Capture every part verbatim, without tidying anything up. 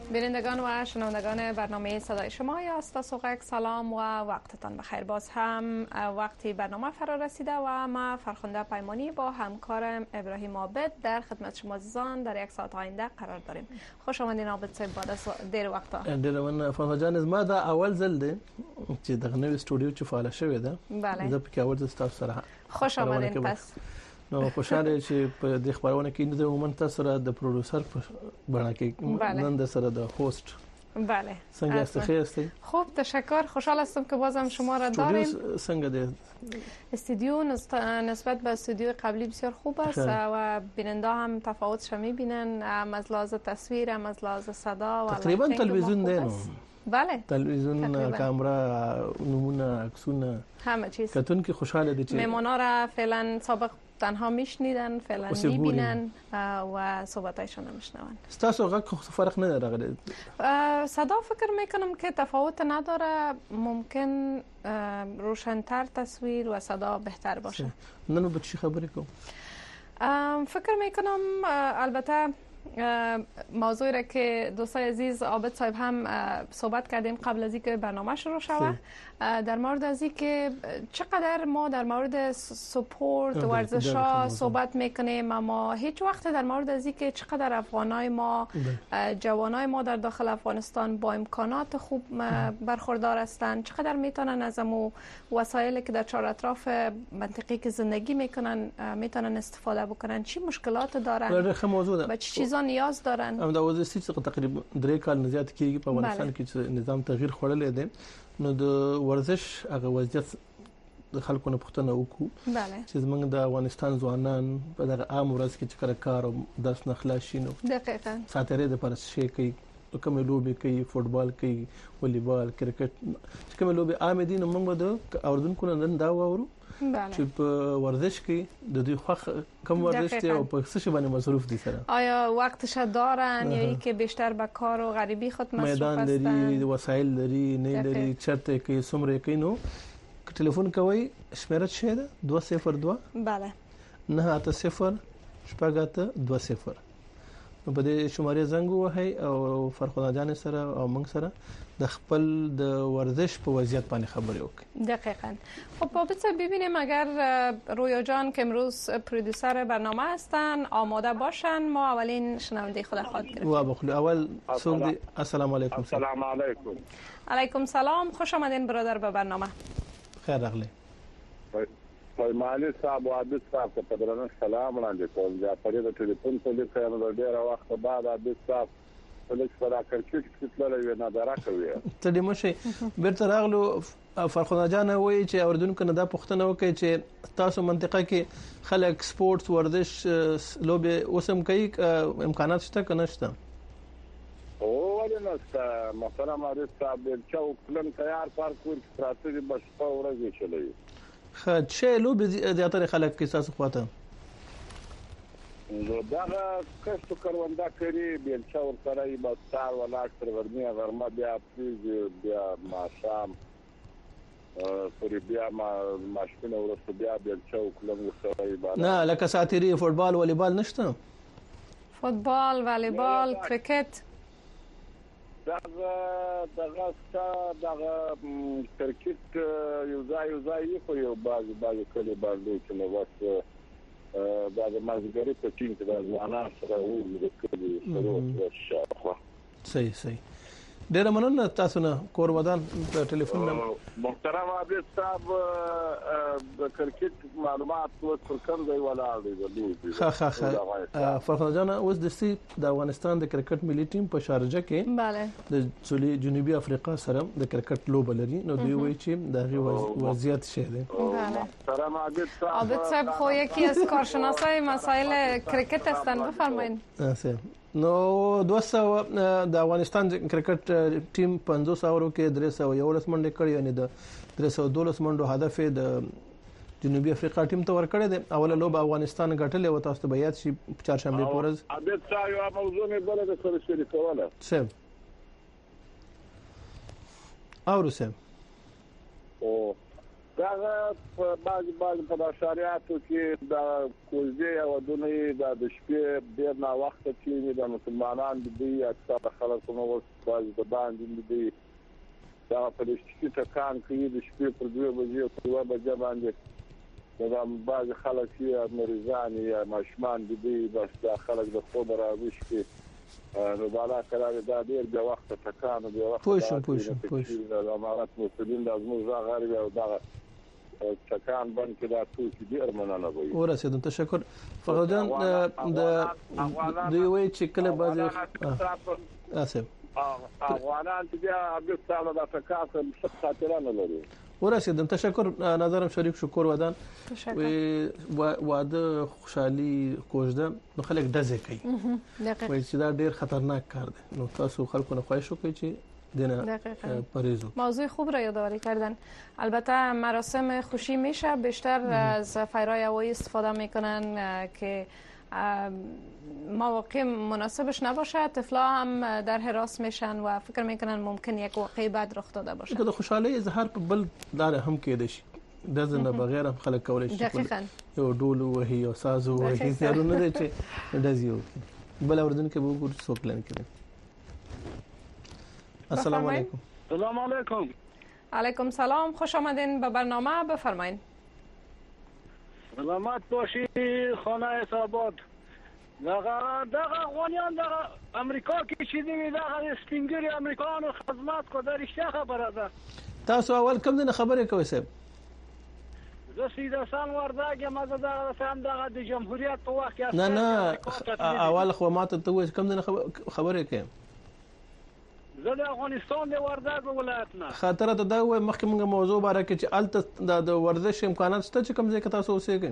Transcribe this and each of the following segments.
بینندگان و شنوندگان برنامه صدای شما یا استاسوغک سلام و وقتتان بخیر. باز هم وقتی برنامه فرا رسیده و ما فرخنده پیمانی با همکارم ابراهیم عابد در خدمت شما عزیزان در یک ساعت آینده قرار داریم. خوش آمدین عابد صاحب بعد از دیر وقتا. ډیر من فرما جان از ما دا اول ځل دی چې دغه نوې سټوډیو چې فعال شوې ده. بله. زه په کې اول ځل تاسو سره خوش آمدین. پس نو خوشاله چې په دې خبرونه کې د عموما تاسو سره د پروډوسر په بڼه کې نن د سره د هوست. بله. څنګه است خیر هستی؟ خوب تشکر. خوشحال هستم که بازم شما را داریم. څنګه دی؟ استودیو نسبت به استودیو قبلی بسیار خوب است و بیننده هم تفاوتش میبینن، هم از لحاظ تصویر هم از لحاظ صدا و تقریبا تلویزیون دی نو. بله. تلویزیون، کامرا، نمونه، عکسونه، همه چیز. کتون که خوشحال دی چې مهمانا را فعلا سابق تنها میشنیدن، فعلا میبینن و صحبتایشون میشنون. استاسو غږ خو فرق نه راغلی. صدا فکر میکنم که تفاوت نداره، ممکن روشن‌تر تصویر و صدا بهتر باشه. نن به چی خبرې کوم؟ فکر میکنم البته موضوعی را که دوستای عزیز عابد صاحب هم صحبت کردیم قبل از اینکه برنامه شروع شود در مورد از اینکه چقدر ما در مورد سپورت ورزش‌ها صحبت میکنیم، اما هیچ وقت در مورد از اینکه چقدر افغانای ما، جوانای ما در داخل افغانستان با امکانات خوب برخوردار هستند، چقدر میتونن از امو وسایلی که در چهار اطراف منطقه‌ای که زندگی میکنن میتونن استفاده بکنن، چی مشکلات دارن و چه چیزا نیاز دارن. ام دا وځي چې تقریبا درې کال نه زیات کېږي په افغانستان کې چې نظام تغییر خوړلې دی، نو د ورزش هغه وضعیت د خلکو نه پوښتنه وکړو. بله. چې زمونږ د افغانستان ځوانان په دغه عام ورځ کې چې کار کار او درس نه خلاص شي نو دقیقاً ساتره د پرس شي کوي، کومه لوبي کوي، فوتبال کوي، والیبال، کرکټ، چې کومه لوبي عام دي نو موږ د اوردونکو نن دا وورو چې په ورزش کې د دوی خوښ کوم ورزش دی او په څه شی باندې مصروف دي سره، آیا وقتش دارن یا اینکه بیشتر به کار و غریبی خود مصروف هستن، میدان لري، وسایل لري، نه لري، چرته کې سمره کې نو ټلیفون کوي شمیره شه ده دو صفر دو. بله. نه اته صفر شپږ اته دو صفر. نو په دې شمارې زنګ وهي او فرخنده جان سره او موږ سره د خپل د ورزش په وضعیت باندې خبرې وکړي. دقیقاً. خب بابت ببینیم اگر رویا جان که امروز پرودوسر برنامه هستن آماده باشن، ما اولین شنونده خود خواهد گرفتیم. و بخلی اول سوگ السلام علیکم. السلام علیکم. علیکم سلام. خوش آمدین برادر به برنامه. خیر راغلی. پیمانی صاحب و عابد صاحب ته په درنه سلام وړاندې کوم. دا په دې ټلیفون په لیک کې نو ډیر وخت بعد عابد صاحب په لیک سره کرکټ کې تللی نه دراکوي. ته دې مشه بیرته راغلو. فرخنده جان وایي چې اوردونکو نه دا پوښتنه وکړي چې تاسو منطقه کې خلک سپورت ورزش لوبه اوسم کوي، امکانات شته کنه شته؟ او ولنسته مثلا عابد صاحب چې وکړم تیار پارکور کې پراته بس په ورځ چلی خد شي لوبه زیاتره خلک کې تاسو خواته نو دا کښت کاروندا کوي بل څا ور سره یې بستار ولا تر ورنیا ورما بیا پریز بیا ماشام پوری بیا ما ماشینه ورسته بیا بل څا وکړم سره نه لکه ساتيري فوتبال والیبال نشته؟ فوتبال، والیبال، کرکټ دغه دغه دغه کرکټ یو ځای یو ځای خو یو باز باز کلی باندې چې نو واسه دا د مازګری په ټیم کې د ځوانانو سره وو د کلی سره شاخه. صحیح صحیح. ډیر مننه تاسو نه کور ودان په ټلیفون نمبر. محترم عابد صاحب د کرکټ معلومات ورکړ کوم دی ولا دی ولې ها ها ها فرخنده جان اوس د سی د افغانستان د کرکټ ملي ټیم په شارجه کې bale د سولي جنوبي افریقا سره د کرکټ لوب لري نو دوی وایي چې د وضعیت شه دی. محترم عابد صاحب عابد صاحب خو یکی از کارشناسای مسائل کرکټ هستن، بفرمایید. نو دوسه د افغانستان کرکټ ټیم پنځوس اورو کې درې سوه یولس منډه کړې، یعنی د درې سوه دولس منډو هدف د جنوبي افریقا ټیم ته ورکړی دی. اوله لوب افغانستان ګټلې و، تاسو ته به یاد شي چهارشنبه په ورځ. عابد صاحب یو موضوع مې بل د سره شریکوله سم اورو سم او دا په بعض بعض په بشریاتو کې دا کوزي او دنیا د شپې ډیر نا وخت کې د مسلمانان دي اکثر خلک نو بعض د باندې دي دا په دې ټکان کې د شپې پر دوه بجې او دوه بجې باندې دا بعض خلک یې مریضان یا ماشومان دي بس دا خلک د خوب راوښ کې نو بالا کړه دا ډیر د وخت ټکان او د وخت پوښ پوښ پوښ د امارات مسلمان د موږ غاري او دا ټکان باندې دا ټول ډیر مننه وي ورسېدم تشکر فغجان د د وی چې کله بعض اسف افغانان چې بیا د ستاسو د تکاس خاطرانه لري ورسېدم تشکر نظرم شریک شکر ودان تشکر واده خوشحالي کوژده نو خلک دزه کوي دقیق وایي چې دا ډیر خطرناک کار دی نو تاسو خلکو نه خواهش وکړئ چې دینه پریزو موضوع خوب را یادآوری کردن. البته مراسم خوشی میشه بیشتر از فیرای هوایی استفاده میکنن که مواقع مناسبش نباشه، طفلا هم در حراس میشن و فکر میکنن ممکن یک واقعی بعد رخ داده باشه. که خوشحالی اظهار په بل دار هم کېدای شي دزنه بغیر هم خلک کولای شي دقیقاً یو ډول وهي او ساز وهي زیرونه دي چې دزیو بل اوردن کې به ګور څوک لن کړي. السلام علیکم. سلام علیکم. علیکم سلام، خوش آمدین به برنامه، بفرمایید. سلامت باشی خانه آباد. دغه دغه افغانیان دغه امریکا کې چې دی دغه سپینګری امریکایانو خدمات کو د رښتیا خبره ده. تاسو اول کوم دغه خبره کوي صاحب؟ زه سیده سان ورداګه مزه دغه فهم دغه د جمهوریت په وخت کې نه نه اول خو ماته ته وایي کوم دغه خبره کوي؟ زه د افغانستان د ورداګ ولایت نه. خاطر ته دا وایي مخکې موږ موضوع باره کې چې الته د ورزش امکانات شته چې کوم ځای کې تاسو اوسېږئ؟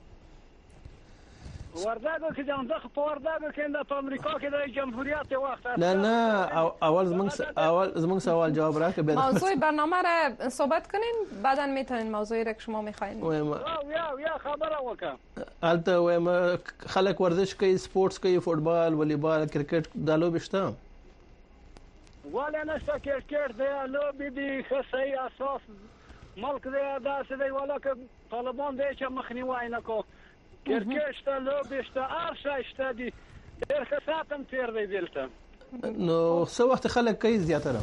ورداګ کې ځان په ورداګ کې د امریکا کې د جمهوریت وخت نه نه اول زمونږ اول زمونږ سوال جواب راکړه. موضوع برنامه را صحبت کنین بعدا میتونین موضوعی را که شما میخواین. یا یا خبره وکړه. البته وایم خلک ورزش کوي، سپورتس کوي، فوتبال، والیبال، کرکټ دا لوبې شته؟ ولا نشته کرکټ دی لوبې دي خصي اساس ملک دی داسې دی ولکه طالبان دی چې مخنیوي نه کو. کرکټ شته لوبې شته هر شی شته دي ډېر ښه ساعت هم تېر دی دلته. نو څه وخت خلک کوي زیاتره؟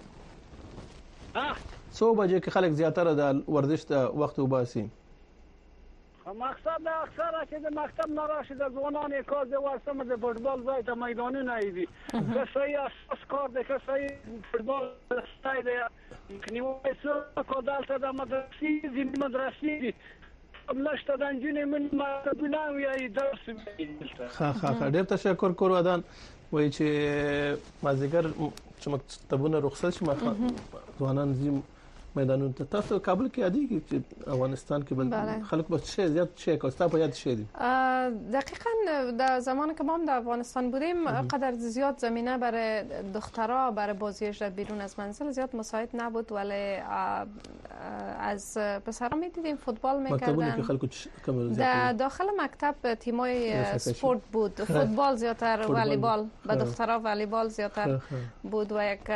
ها څو بجې کې خلک زیاتره د ورزش ته وخت وباسي؟ مقصد دا اکثره چې د مکتب نه راشي د ځوانانو کار دی واسطه د فوټبال ځای ته میدانونه دي که صحیح اساس کار دی که صحیح فوټبال ځای دی مخنیوی څه کو دلته د مدرسې دي مدرسې دي نشته د انجینې من مکتبونه وي درس ښه ښه ډېر تشکر کوم ودان وایي چې مازدیګر چې مکتبونه رخصت شي ځوانان زی میدانونو ته. تاسو کابل کې یادېږي چې افغانستان کې بل خلک بس چه زیات چه کوستا په یاد شي دي؟ دقیقاً در زمانی که ما هم در افغانستان بودیم قدر زیاد زمینه برای دخترها برای بازیش در بیرون از منزل زیاد مساعد نبود، ولی از پسرها می‌دیدیم فوتبال می‌کردن. در داخل مکتب تیمای سپورت بود، فوتبال زیاتر، والیبال به دخترها والیبال زیاتر بود و یک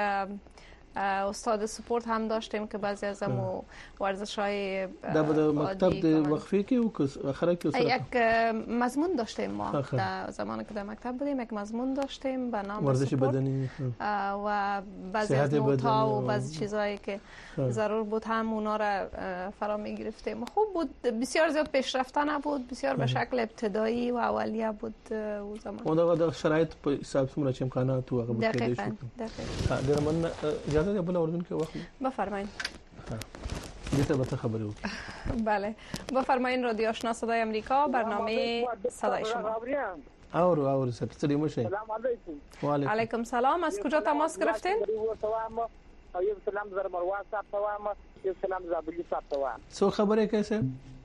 استاد سپورت هم داشتیم که بعضی از همو ورزش‌های در مکتب د وقفه کې او اخره کې یک مضمون داشتیم ما در زمانی که در مکتب بودیم یک مضمون داشتیم به نام ورزش بدنی و بعضی از نوت‌ها و بعضی چیزایی که ضرور بود هم اونا را فرا می‌گرفتیم. خوب بود، بسیار زیاد پیشرفته نبود، بسیار به شکل ابتدایی و اولیه بود اون زمان. اون دغه شرایط په حساب سره چې امکانات او هغه به کېدای شي. دقیقاً ډېر من اجازه ده بل اوردون کې وخت بفرمایید. دې ته به خبرې وکړو. بله بفرمایید. رادیو آشنا صدای آمریکا، برنامه صدای شما. اورو اورو سر ستړي مشه. سلام علیکم. و علیکم سلام. از کجا تماس گرفتین؟ یو سلام زر مروان صاحب ته وایم، یو سلام زابلی صاحب ته وایم. څو خبرې کوي صاحب؟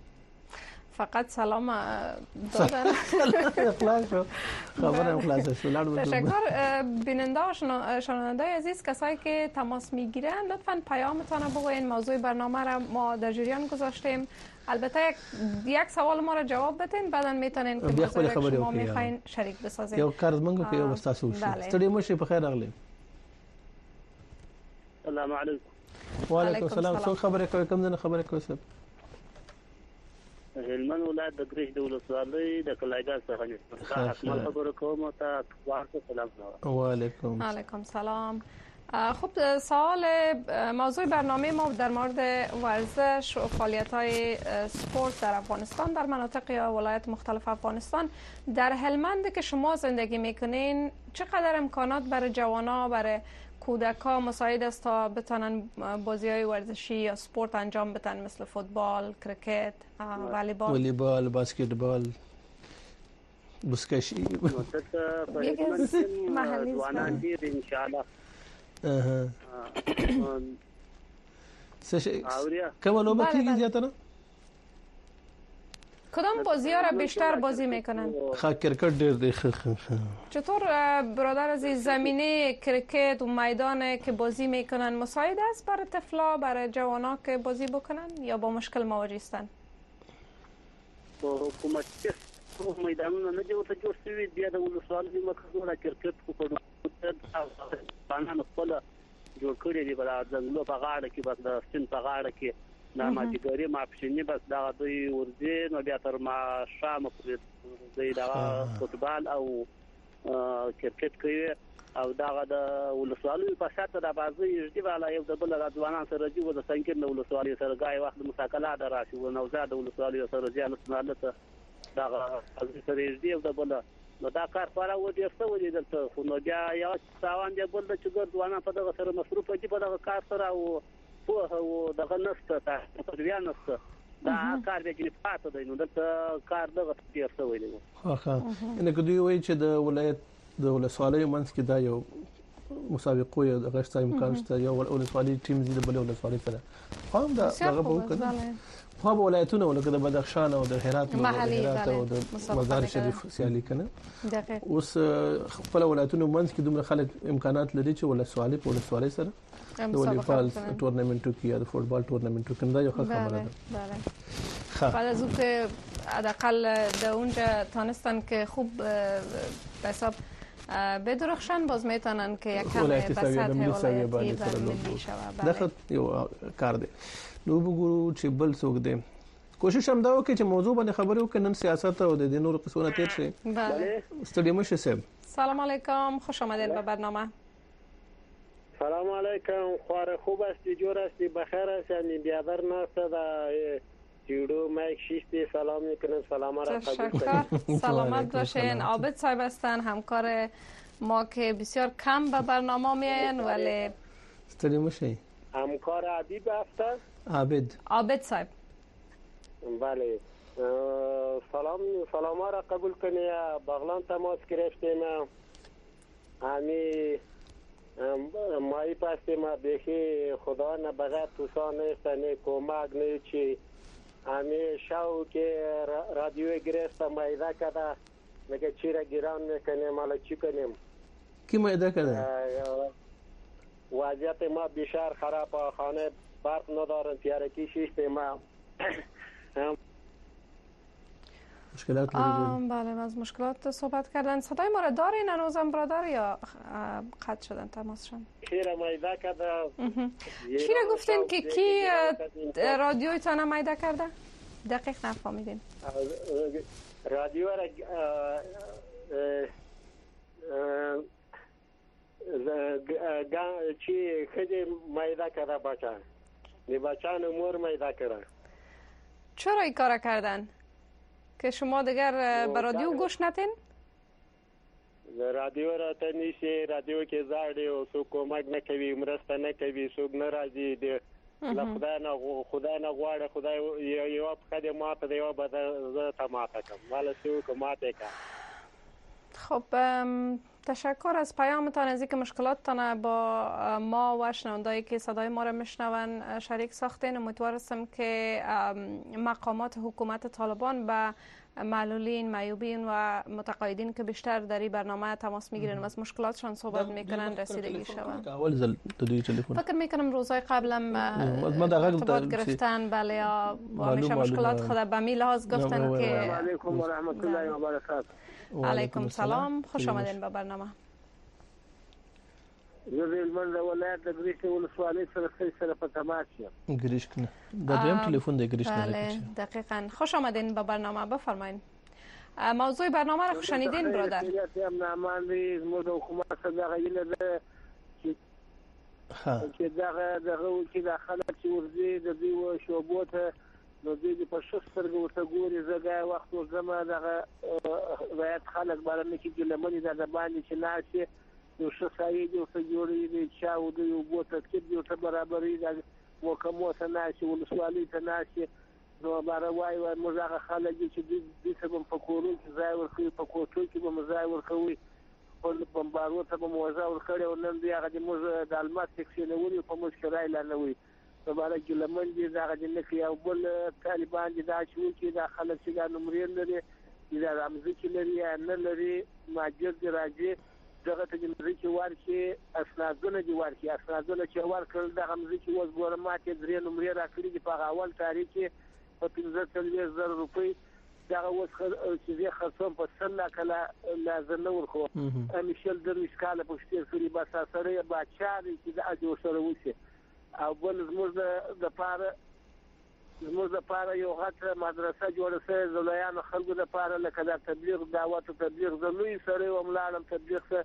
فقط سلام دادن. خلاص شو خبرم خلاص شو. تشکر. بیننده و شنونده عزیز، کسایی که تماس میگیرن لطفاً پیامتان رو بگوین. موضوع برنامه را ما در جریان گذاشتیم. البته یک یک سوال ما را جواب بدین، بعداً میتونین که موضوعی که شما میخواین شریک بسازین. یو کارمنګو کې یو تاسو شو. ستړي مشه په خیر راغلی. السلام علیکم. وعلیکم السلام. څو خبرې کوي کوم نه خبرې کوي صاحب؟ هلمند ولایت د ګریش د ولسوالۍ د کلایګا څخه نه اکمل خبرو کوم ته وعلیکم السلام. وعلیکم علیکم سلام. خب سوال موضوع برنامه ما در مورد ورزش و فعالیت‌های سپورت در افغانستان در مناطق یا ولایت مختلف افغانستان. در هلمند که شما زندگی میکنین چقدر امکانات برای جوانان برای کودکان مساعد است تا بتونن بازی‌های ورزشی یا سپورت انجام بدن مثل فوتبال، کرکت، والیبال؟ والیبال، بسکتبال، بسکشی. محلی جوانان دي ان شاء الله. اها کومه لوبه کیږي زیاتره؟ کدام بازی‌ها را بیشتر بازی میکنن؟ خا کرکٹ ډیر دی. چطور برادر عزیز زمینه کرکت و میدان که بازی میکنن مساعد است برای طفلا برای جوانا که بازی بکنن یا با مشکل مواجه هستن؟ حکومت میدانونه نه جوړ جوړ شوی دی د ولسوالۍ مرکزونه کرکټ کو په باندې خپل جوړ کړی دی بل ځنګلو په غاړه کې بس د سپین په غاړه کې د ماجګری ماپښینی بس دا دوی ورځي نو بیا تر ما شام په دوی دا فوتبال او کرکټ کوي او دا د ولسوالۍ په شاته د بازي دی والا یو د بل د ځوانان سره دی د څنګه د ولسوالۍ سره غای وخت مساکله د راشي و نو زاد ولسوالۍ سره ځان سمالته دا از سره دی د بل نو دا کار پاره و دې څه ودی دلته خو نو بیا یو څاوان دی بل د چې ځوانان په دغه سره مصروف دي په دغه کار سره او په او دغه نسته ته بیا نسته دا کار دی چې پاتې دی نو دلته کار دغه ډیر څه ویلی ها ها ان کې دوی وایي چې د ولایت د ولسوالۍ منځ کې دا یو مسابقه یو د غشت امکان شته یو ولسوالۍ ټیم زیاده بل ولسوالۍ سره هم دا دغه به وکړي په ولایتونو ولکه د بدخشان او د هرات او هرات او د مزار شریف سیالي کنه اوس خپل ولایتونو منځ کې دومره خلک امکانات لري چې ولسوالۍ په ولسوالۍ سره د والیبال تورنمنټو کې یا د فوتبال تورنمنټو کې دا یو خبره ده. بله بعد از اون که حداقل در اونجا تانستن که خوب به حساب بدرخشن باز میتونن که یک کم به سطح ولایتی و ملی شود. دغه یو کار دی. نو وګورو چې بل څوک دی کوشش هم دا وکړي چې موضوع باندې خبرې وکړي نن سیاست او د نورو قصونه تیر شي. بله استادی مشه صاحب سلام علیکم خوش آمدید به برنامه. سلام علیکم خوار خوب هستی جور هستی بخیر هستی بیادر ناسته دا جیدو مایک شیستی سلام میکنم سلام را قبول کنید. سلامت باشین. عابد صاحب هستن همکار ما که بسیار کم به برنامه میاین ولی استادی مشه همکار عبید هستن؟ عابد عابد صاحب بله سلام سلام را قبول کنی بغلان تماس گرفتیم همی مایی پستیم بخی خدا نبغیر توسان نیست نه کمک نه چی همی شو که رادیو گرفت مایده کده میگه چی را گیران میکنیم حالا چی کنیم کی مایده کده؟ وضعیت ما بیشتر خراب خانه برق ندارن تیارکی شیشت ما مشکلات لرید. بله از مشکلات صحبت کردن. صدای ما را دارین هنوزم برادر یا قطع شدن تماسشون؟ چی را میده کرده؟ چی را گفتین که کی رادیوی تانه میده کرده؟ دقیق نفهمیدین. رادیو را چی خیلی میده کرده بچه نی بچه نمور میده کرده. چرا این کار کردن؟ که شما دیگر به رادیو گوش نتین؟ رادیو را تا نیستی رادیو که زاردی و سو کمک نکوی مرسته نکوی سوک نرازی دی خدای نه خدای نه غواړي خدای یو خدای ماته دی او بده ته ماته کوم ولی سو کوماته کا. خب تشکر از پیامتان از اینکه مشکلاتتان با ما و شنوندایی که صدای ما را میشنون شریک ساختین. امیدوارم که مقامات حکومت طالبان به معلولین، معیوبین و متقاعدین که بیشتر در این برنامه تماس میگیرن و از مشکلاتشان صحبت میکنن رسیدگی شوند. فکر میکنم روزهای قبلم ارتباط گرفتن بله یا همیشه مشکلات خود به می لحاظ گفتن که علیکم و رحمت الله و برکاته. علیکم سلام خوش آمدین به برنامه. زه د هلمند ولایت د ګریشک ولسوالۍ سره سره په تماس یم. گریشک نه د دویم تلفن د گریشک نه. بله دقیقاً. خوش آمدین به برنامه. بفرمایید موضوع برنامه را شنیدین برادر؟ هم نامان دی زموږ د حکومت څخه دغه هیله ده چې دغه دغه چې د خلک چې ورځي د دوی شعبو ته نو دوی په ښه سترګه ورته ګوري. زه دا وخت ورځم دغه ولایت خلک بارنه کې ګیلمنې دا د باندې چې ناشې یو ښه سایې دي ورته جوړوي د چا او د اوبو ترکیب دي ورته برابروي د محکمو ته ناشې ولسوالۍ ته ناشې نو باره وایي وایي موږ هغه خلک دي چې دوی ته به په کورو کې ځای ورکوي په کوټو کې به مو ځای ورکوي خپل بمبارو ته به مو وضع ورکړی او نن دوی هغه د موږ د الماس تکسینولي په موږ کرایه اعلانوي په باره ګیلمن دي دغه د نه کوي او بل طالبان دي دا چې وکړي دا خلک چې دا نمرې لري دا رمزکې لري یا نه لري ماجر دي راځي دغه ته د مځکې ورکړي اسنادونه دي ورکړي اسنادونه چې ورکړل دغه مځکې اوس ګوره ماتې درې نمرې راکړي دي په هغه اول تاریخ کې په پنځه څلوېښت زره روپۍ دغه اوس چې زه خرڅوم په سل لاکه لازم نه ورکوم همیشل درویشت کاله پکې تېر کړي بس سره یې باچا دی چې داسې ورسره وشي او بل زموږ دپاره زموږ دپاره یو غټه مدرسه جوړه شوې د لویانو خلکو دپاره لکه دا تبلیغ دعوت او تبلیغ زه لوی سړی وم لاړم تبلیغ ته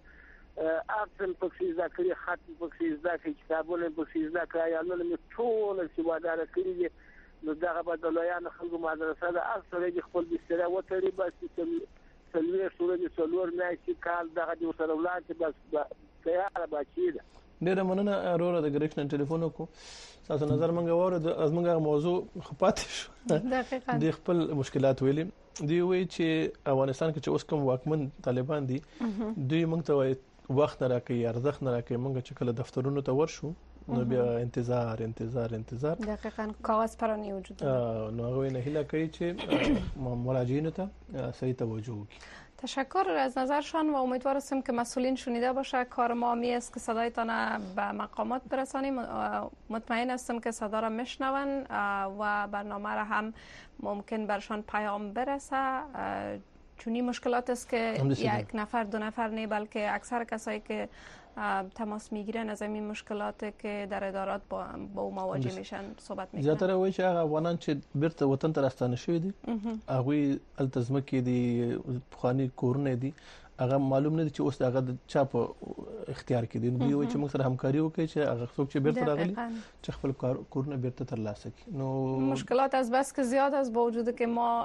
ارسم پکې زده کړي خط پکې زده کړي کتابونه پکې زده کړي عیالونه مې ټول استفاده کړي دي نو دغه به د لویانو خلکو مدرسه ده هر سړی د خپل بستره وتړي بس څلوېښت ورځې څلور میاشتې کال دغه دې ورسره ولاړ شي بس تیاره بچي ده. ډیره مننه وروره د ګریشک نه ټلیفون وکړو تاسو نظر مونږ واورو د ازمنګ موضوع خپات شو دقیقاً د خپل مشکلات ویلي دی وی چې افغانستان کې چې اوس کوم واکمن طالبان دي دوی مونږ ته وخت نه راکړي ارزښت نه راکړي مونږ چې کله دفترونو ته ورشو نو بیا انتظار انتظار انتظار دقیقاً کاغذ پرانی وجود داره نو هغه نه هیله کوي چې مراجعین ته صحیح توجه وکړي. تشکر از نظرشان و امیدوار هستیم که مسئولین شنیده باشه. کار ما می است که صدایتان به مقامات برسانیم. مطمئن هستم که صدا را میشنون و برنامه را هم ممکن برشان پیام برسه چونی مشکلات است که یک نفر دو نفر نه بلکه اکثر کسایی که تماس میگیرن از این مشکلات که در ادارات با با مواجه میشن صحبت میکنن. زیاتره وایي چې هغه افغانان چې بیرته وطن ته راستانه شوي دي هغوی هلته ځمکې دي پخواني کورونه دي هغه معلوم نه دي چې اوس هغه د چا په اختیار کې دي دوی وایي چې موږ سره همکاري وکړي چې هغه څوک چې بیرته راغلي چې خپل کورونه بیرته ترلاسه کړي. نو مشکلات از بس که زیاد است با وجود که ما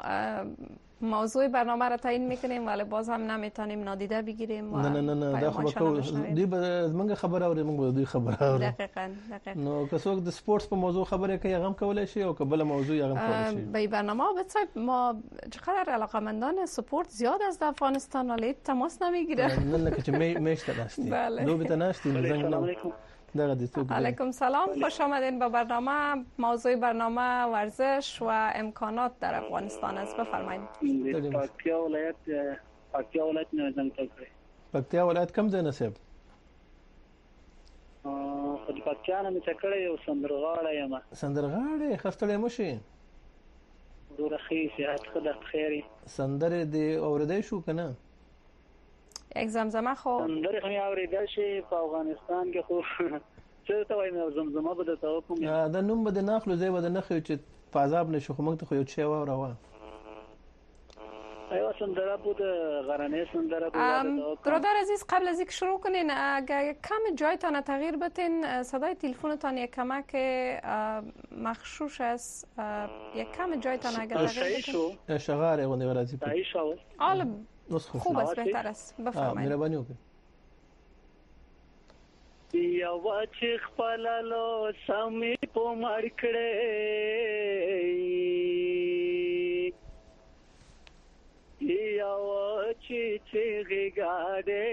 موضوع برنامه را تعیین میکنیم ولی باز هم نمیتونیم نادیده بگیریم و نه نه نه دا خو به دی به زمونږ خبره اوري موږ به دوی خبره اورو. دقیقاً دقیقاً. نو که څوک د سپورتس په موضوع خبره کوي هغه هم کولای شي او که بل موضوع هغه هم کولای شي. به برنامه بصاحب ما چقدر علاقمندان سپورت زیاد است در افغانستان ولی تماس نمیگیره. نه نه که می میشته نشتی. دو بیت نشتی زنگ علیکم سلام خوش آمدین به برنامه. موضوع برنامه ورزش و امکانات در افغانستان است. بفرمایید. پکتیا ولایت پکتیا ولایت نه زنګ تکړه. پکتیا ولایت کم ځای نصیب؟ ا د پکتیا نه تکړه یو سندرغاړی یم. سندرغاړی خستړی مشي. ورخي صحت خدای خیری. سندره دی اوردی شو کنه؟ یک زمزمه خو سندره خو اوریدل شي په افغانستان کې خو څه ته وایم زمزمه به د توکم دا نوم به د ناخلو ځای به د نخو چې په عذاب نشو خو موږ ته خو یو چي واوروا ایوا سندره بود غرانه سندره بود. برادر عزیز قبل از اینکه شروع کنین اگر کم جایتان تغییر بتین صدای تلفنتان یک کمک مخشوش است یک کم جایتان اگر تغییر بتین شغاره غونډه ورځي په ایشاو حالا خوب است بهتر است بفرمایید. مهرباني وکړئ. یو چې خپل لو سمې په مړ کړې یو چې چې غاډې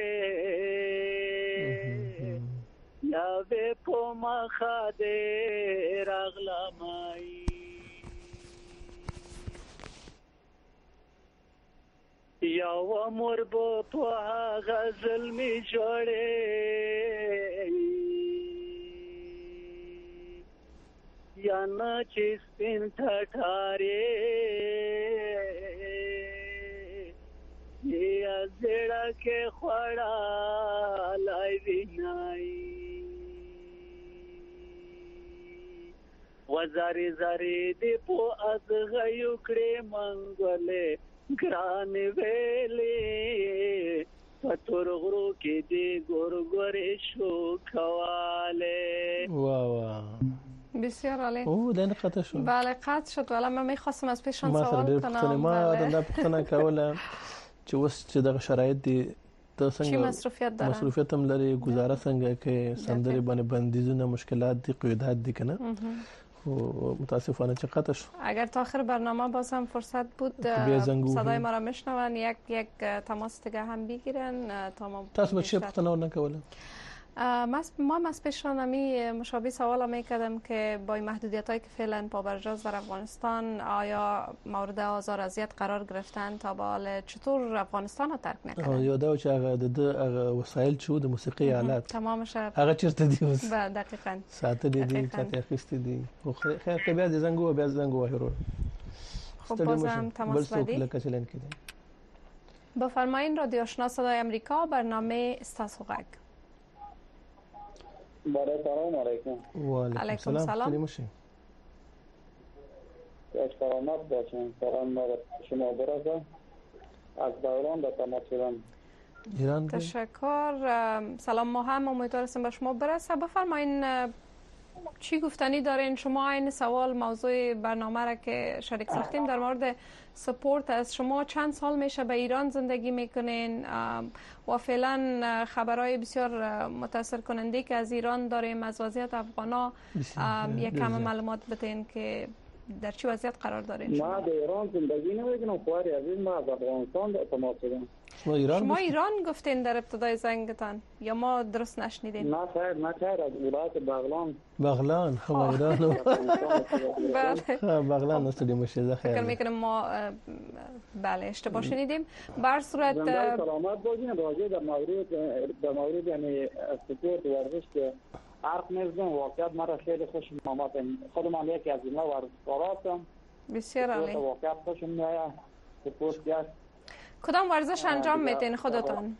یا به په مخه دې راغلا مای یو مور په غزل می جوړې یا نه چې سپین ټټارې یا زړه کې خړا لا وای وینای وزاري زاري دی په ازغیو کړې منګولې ګران ویلې پتور غرو کې دی ګور ګورې شو کواله. وا وا بسیار عالی. او دن قطع شد. بله قطع شد. ولی من میخواستم از پیشان سوال کنم. ما در پختنه کوله چې وس چې دغه شرایط دي ته څنګه چی مصرفیت داره؟ مصرفیت هم لري، گزاره څنګه کې سندري باندې بندیزونه مشکلات دي قیودات دي کنه. و متاسفانه چه قطع شد. اگر تا آخر برنامه باز هم فرصت بود صدای ما را میشنون یک یک تماس دیگه هم بگیرن تا ما تاسو چه پختنه نکوله؟ ما از پیشان همی مشابه سوال میکردم که با این محدودیت هایی که فعلا پابرجاست در افغانستان آیا مورد آزار اذیت قرار گرفتن تا به حال چطور افغانستان رو ترک نکردن؟ یاده چې هغه د وسایل چې د موسیقي آلات تمامش هغه چیرته دی اوس؟ بله دقیقاً ساتلې دي چاته اخیستې دي. خیر که بیا د زنګو بیا زنګو وهرو. خب بازم تماس بدی. بفرمایید رادیو آشنا صدای آمریکا برنامه استاسوغک. برای سلام علیکم. و علیکم سلام. سلام باشین. از سلامت باشین. سلام شما برسه. از بغلان به تماس شدم. ایران. تشکر. سلام ما هم امیدوارم به شما برسه. بفرمایید چی گفتنی دارین شما؟ این سوال موضوع برنامه را که شریک ساختیم در مورد سپورت است. شما چند سال میشه به ایران زندگی میکنین و فعلا خبرهای بسیار متاثر کننده که از ایران داریم، از وضعیت افغانا یک کم معلومات بدین که در چه وضعیت قرار دارین؟ ما در ایران زندگی نمیکنم خواهری عزیز، ما از افغانستان در تماس شدم. شما ایران شما ایران گفتین در ابتدای زنگتان یا ما درست نشنیدیم؟ نه خیر نه خیر از ولایت بغلان. بغلان خب ایران. بله بغلان نستدیم میشه خیر. فکر میکنم ما بله اشتباه شنیدیم. بر صورت سلامت باشین. راجع در مورد در مورد یعنی سپورت ورزش که حرف میزنم واقعیت مرا خیلی خوشم آمد. خودم یکی از اینا ورزشکاراتم. بسیار عالی. واقعیت خوشم میاد سپورت گشت. کدام ورزش انجام میدین خودتان؟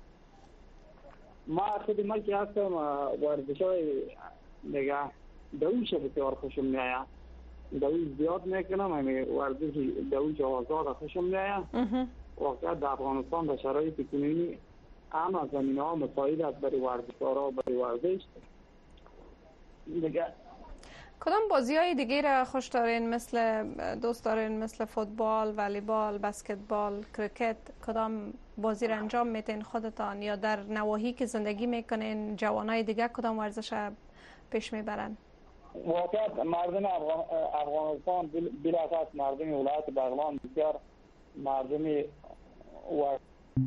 ما خودی ما که هستم ورزش های دیگه دویش بسیار خوشم میاد. دویش زیاد میکنم، همین ورزش دویش آزاد خوشم میاد. واقعیت در افغانستان در شرایط کنونی اما زمینه ها مساعد است برای ورزشکارا برای ورزش دیگه. کدام بازی های دیگه را خوش دارین؟ مثل دوست دارین مثل فوتبال، والیبال، بسکتبال، کرکت؟ کدام بازی را انجام میتین خودتان یا در نواحی که زندگی میکنین جوانای دیگه کدام ورزش پیش میبرن؟ واقعا مردم افغان... افغانستان بلاخص مردم ولایت بغلان بسیار مردمی و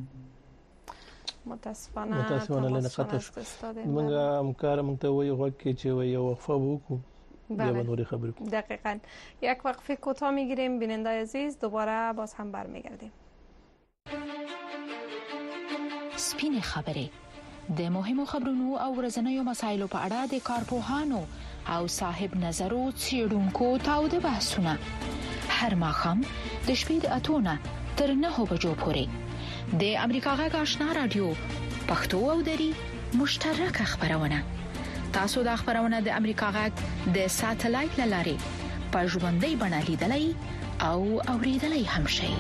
متاسفانه متاسفانه لنقطه شو. منگا همکار منگتا وی وقتی چې وی وقفه وکړو بیا به نوری خبرې کوو. دقیقاً یک وقفه کوتاه میگیریم. بیننده عزیز دوباره باز هم برمیگردیم. سپین خبرې د مهمو خبرونو او ورځنیو مسایلو په اړه د کارپوهانو او صاحب نظرو څېړونکو تاوده بحثونه هر ماښام د شپې د اتونه تر نهو بجو پورې د امریکا غږ آشنا رادیو پښتو او دری مشترکه خبرونه. تاسو د خبرونه د امریکا غږ د ساتلایت لارې په ژوندۍ بڼه لیدلای او اوریدلای هم شئ.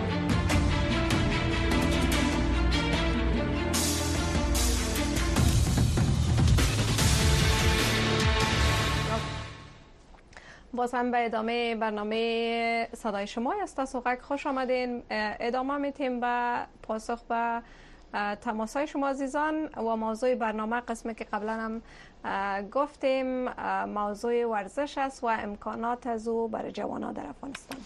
باز هم به ادامه برنامه صدای شما استاسوغک خوش آمدین. ادامه میتیم به پاسخ به تماسای شما عزیزان و موضوع برنامه قسمی که قبلا هم گفتیم موضوع ورزش است و امکانات از او برای جوانان در افغانستان.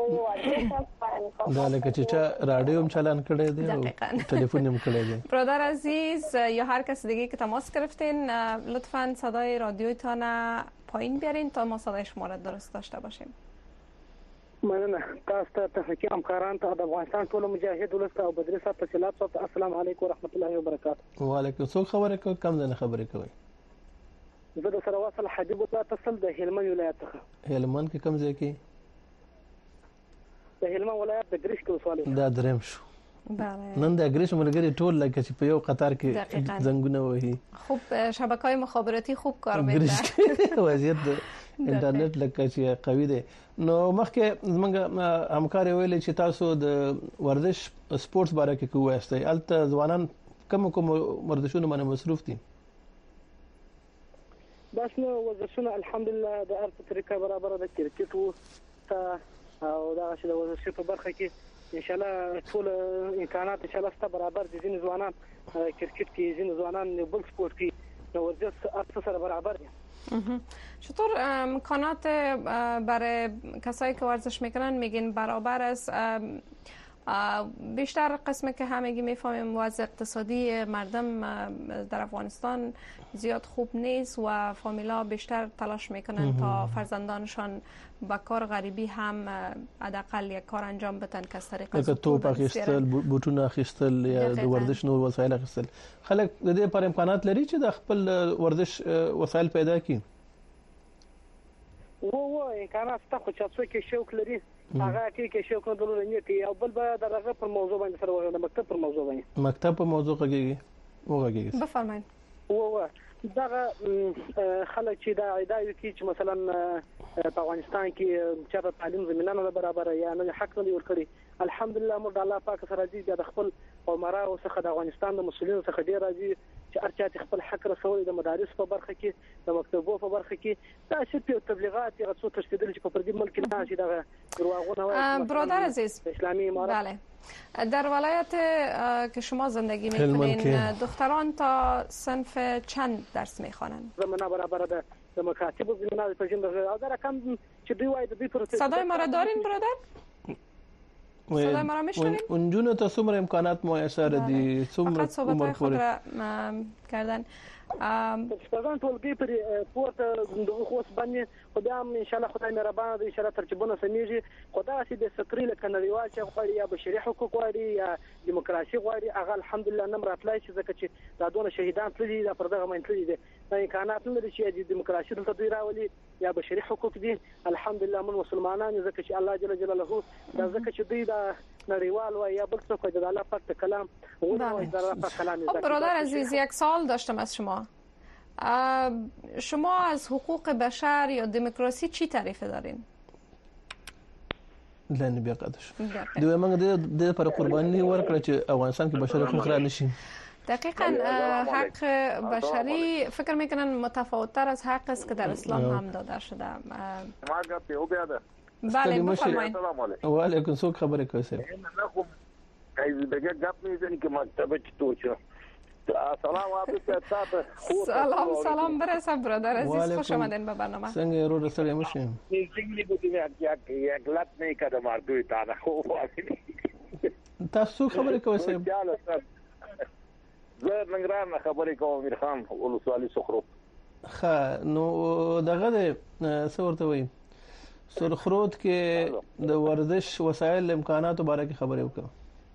دا لکه چې رادیو هم چالان کړی دی او تلفن هم کړی دی. برادر عزیز یا هر کس دیگه که تماس گرفتین لطفاً صدای رادیوتان پایین بیارین تا ما صدای شما را درست داشته باشیم. مننه. تاسو ته تفکر همکاران ته د افغانستان ټول مجاهد ولست او بدر صاحب تفصيلات صاحب السلام علیکم ورحمت الله وبرکاته. وعلیکم السلام. خبره کوم کم نه خبره کوي. زه د سره واصل حبیب الله تصل د هلمند ولایت څخه. هلمند کې کوم ځای کې؟ د هلمند ولایت د ګریش کې وسواله. دا دریم شو. نن د اګریش ملګری ټول لکه چې په یو قطار کې زنګونه وهي. خوب شبکه‌های مخابراتی خوب کار میکنه. وضعیت د انټرنیټ لکه چې قوي دی. نو مخکې زمونږ همکار ویل چې تاسو د ورزش سپورتس باره کې کوی استئ الته ځوانان کوم کوم ورزشونه باندې مصروف دي؟ بس نو ورزشونه الحمدلله د هر طریقه برابر د کرکټ او او دا چې د ورزش په برخه کې ان شاء الله ټول امکانات ان شاء الله ست برابر دي. ځینې ځوانان کرکټ کې، ځینې ځوانان بل سپورت کې، نو ورزش سره برابر دي. چطور امکانات برای کسایی که ورزش میکنن میگین برابر است؟ بیشتر قسمی که همگی میفهمیم وضع اقتصادی مردم در افغانستان زیاد خوب نیست و فامیلا بیشتر تلاش میکنن تا فرزندانشان با کار غریبی هم حداقل یک کار انجام بدن که از طریق از توپ اخیستل، بوتونه اخیستل یا د ورزش نور وسایل اخیستل. خلک د دې پر امکانات لري چې د خپل ورزش وسایل پیدا کړي. و و امکانات ته خو چې څوک شوق لري هغه کې کې شوق نه درلودنه کې او بل به دغه پر موضوع باندې سره وغږه مکتب پر موضوع باندې مکتب په موضوع کې وغږیږي. بفرمایئ. و و دغه خلک چې دا ادعای کوي چې مثلا په افغانستان کې چې په تعلیم زمينه نه برابر یا نه حق نه ورکړي، الحمدلله موږ الله پاک سره راځي د خپل عمره او څخه د افغانستان د مسؤلینو څخه ډیر راځي چې ارچا خپل حق رسول د مدارس په برخه کې، د مکتبو په برخه کې دا چې تبلیغات یا څو تشدید چې په پردي ملک نه شي دغه دروغونه وایي. برادر عزیز، اسلامی امارات بله در ولایت که شما زندگی میکنین دختران تا صنف چند درس میخوانند؟ زمانه برابر ده د مکاتب زمینه په جنب او دا رقم چې دوی وایي د دې پر صدای ما را دارین برادر؟ صدای ما را میشنوین؟ اونجونه تا څومره امکانات میسر دي؟ څومره صحبت خود را کردن. شپږم ټولګي پر پورته د خوښ باندې خدای ان شاء الله خدای مهربان دی، ان شاء الله ترجمه سمېږي. خدای چې د سکري لکه نړیوال چې غواړي یا بشري حقوق غواړي یا دیموکراسي غواړي، هغه الحمدلله نم راتلای چې ځکه چې دا دونه شهیدان تللي دا پر دغه باندې تللي دي، دا امکانات لري چې د دیموکراسي دلته دوی راولي یا بشري حقوق دي. الحمدلله موږ مسلمانان ځکه چې الله جل جلاله دا ځکه چې دوی دا نړیوال و یا بل څوک د الله پاک کلام او د الله پاک کلام. برادر عزیز، یک سوال داشتم از شما. شما از حقوق بشر یا دموکراسی چی تعریف دارین؟ لنی بیا قدش دوی موږ د پر قرباني ورکړه چې افغانستان کې بشر حقوق را نشي. دقیقاً حق بشری فکر میکنن متفاوت تر از حق است که در اسلام هم داده شده. ما گپ یو بیا ده. بله بفرمایید. و علیکم سلام. خبره کوسه نه خو کای دغه گپ نه ځنی کې مکتب چې توچو. سلام علیکم. سلام سلام برسه برادر عزیز، خوش آمدین به برنامه. څنګه رو رسول مشیم؟ څنګه بودی یک یک لات نه کده مردوی تا نه خو تاسو خبره کوسه. زه ننګرهار خبرې کوم، امیر خان ولسوالي سخرو. ښه نو دغه د څورته وي سرخرود کې د ورزش وسایل امکاناتو باره کې خبرې وکړه.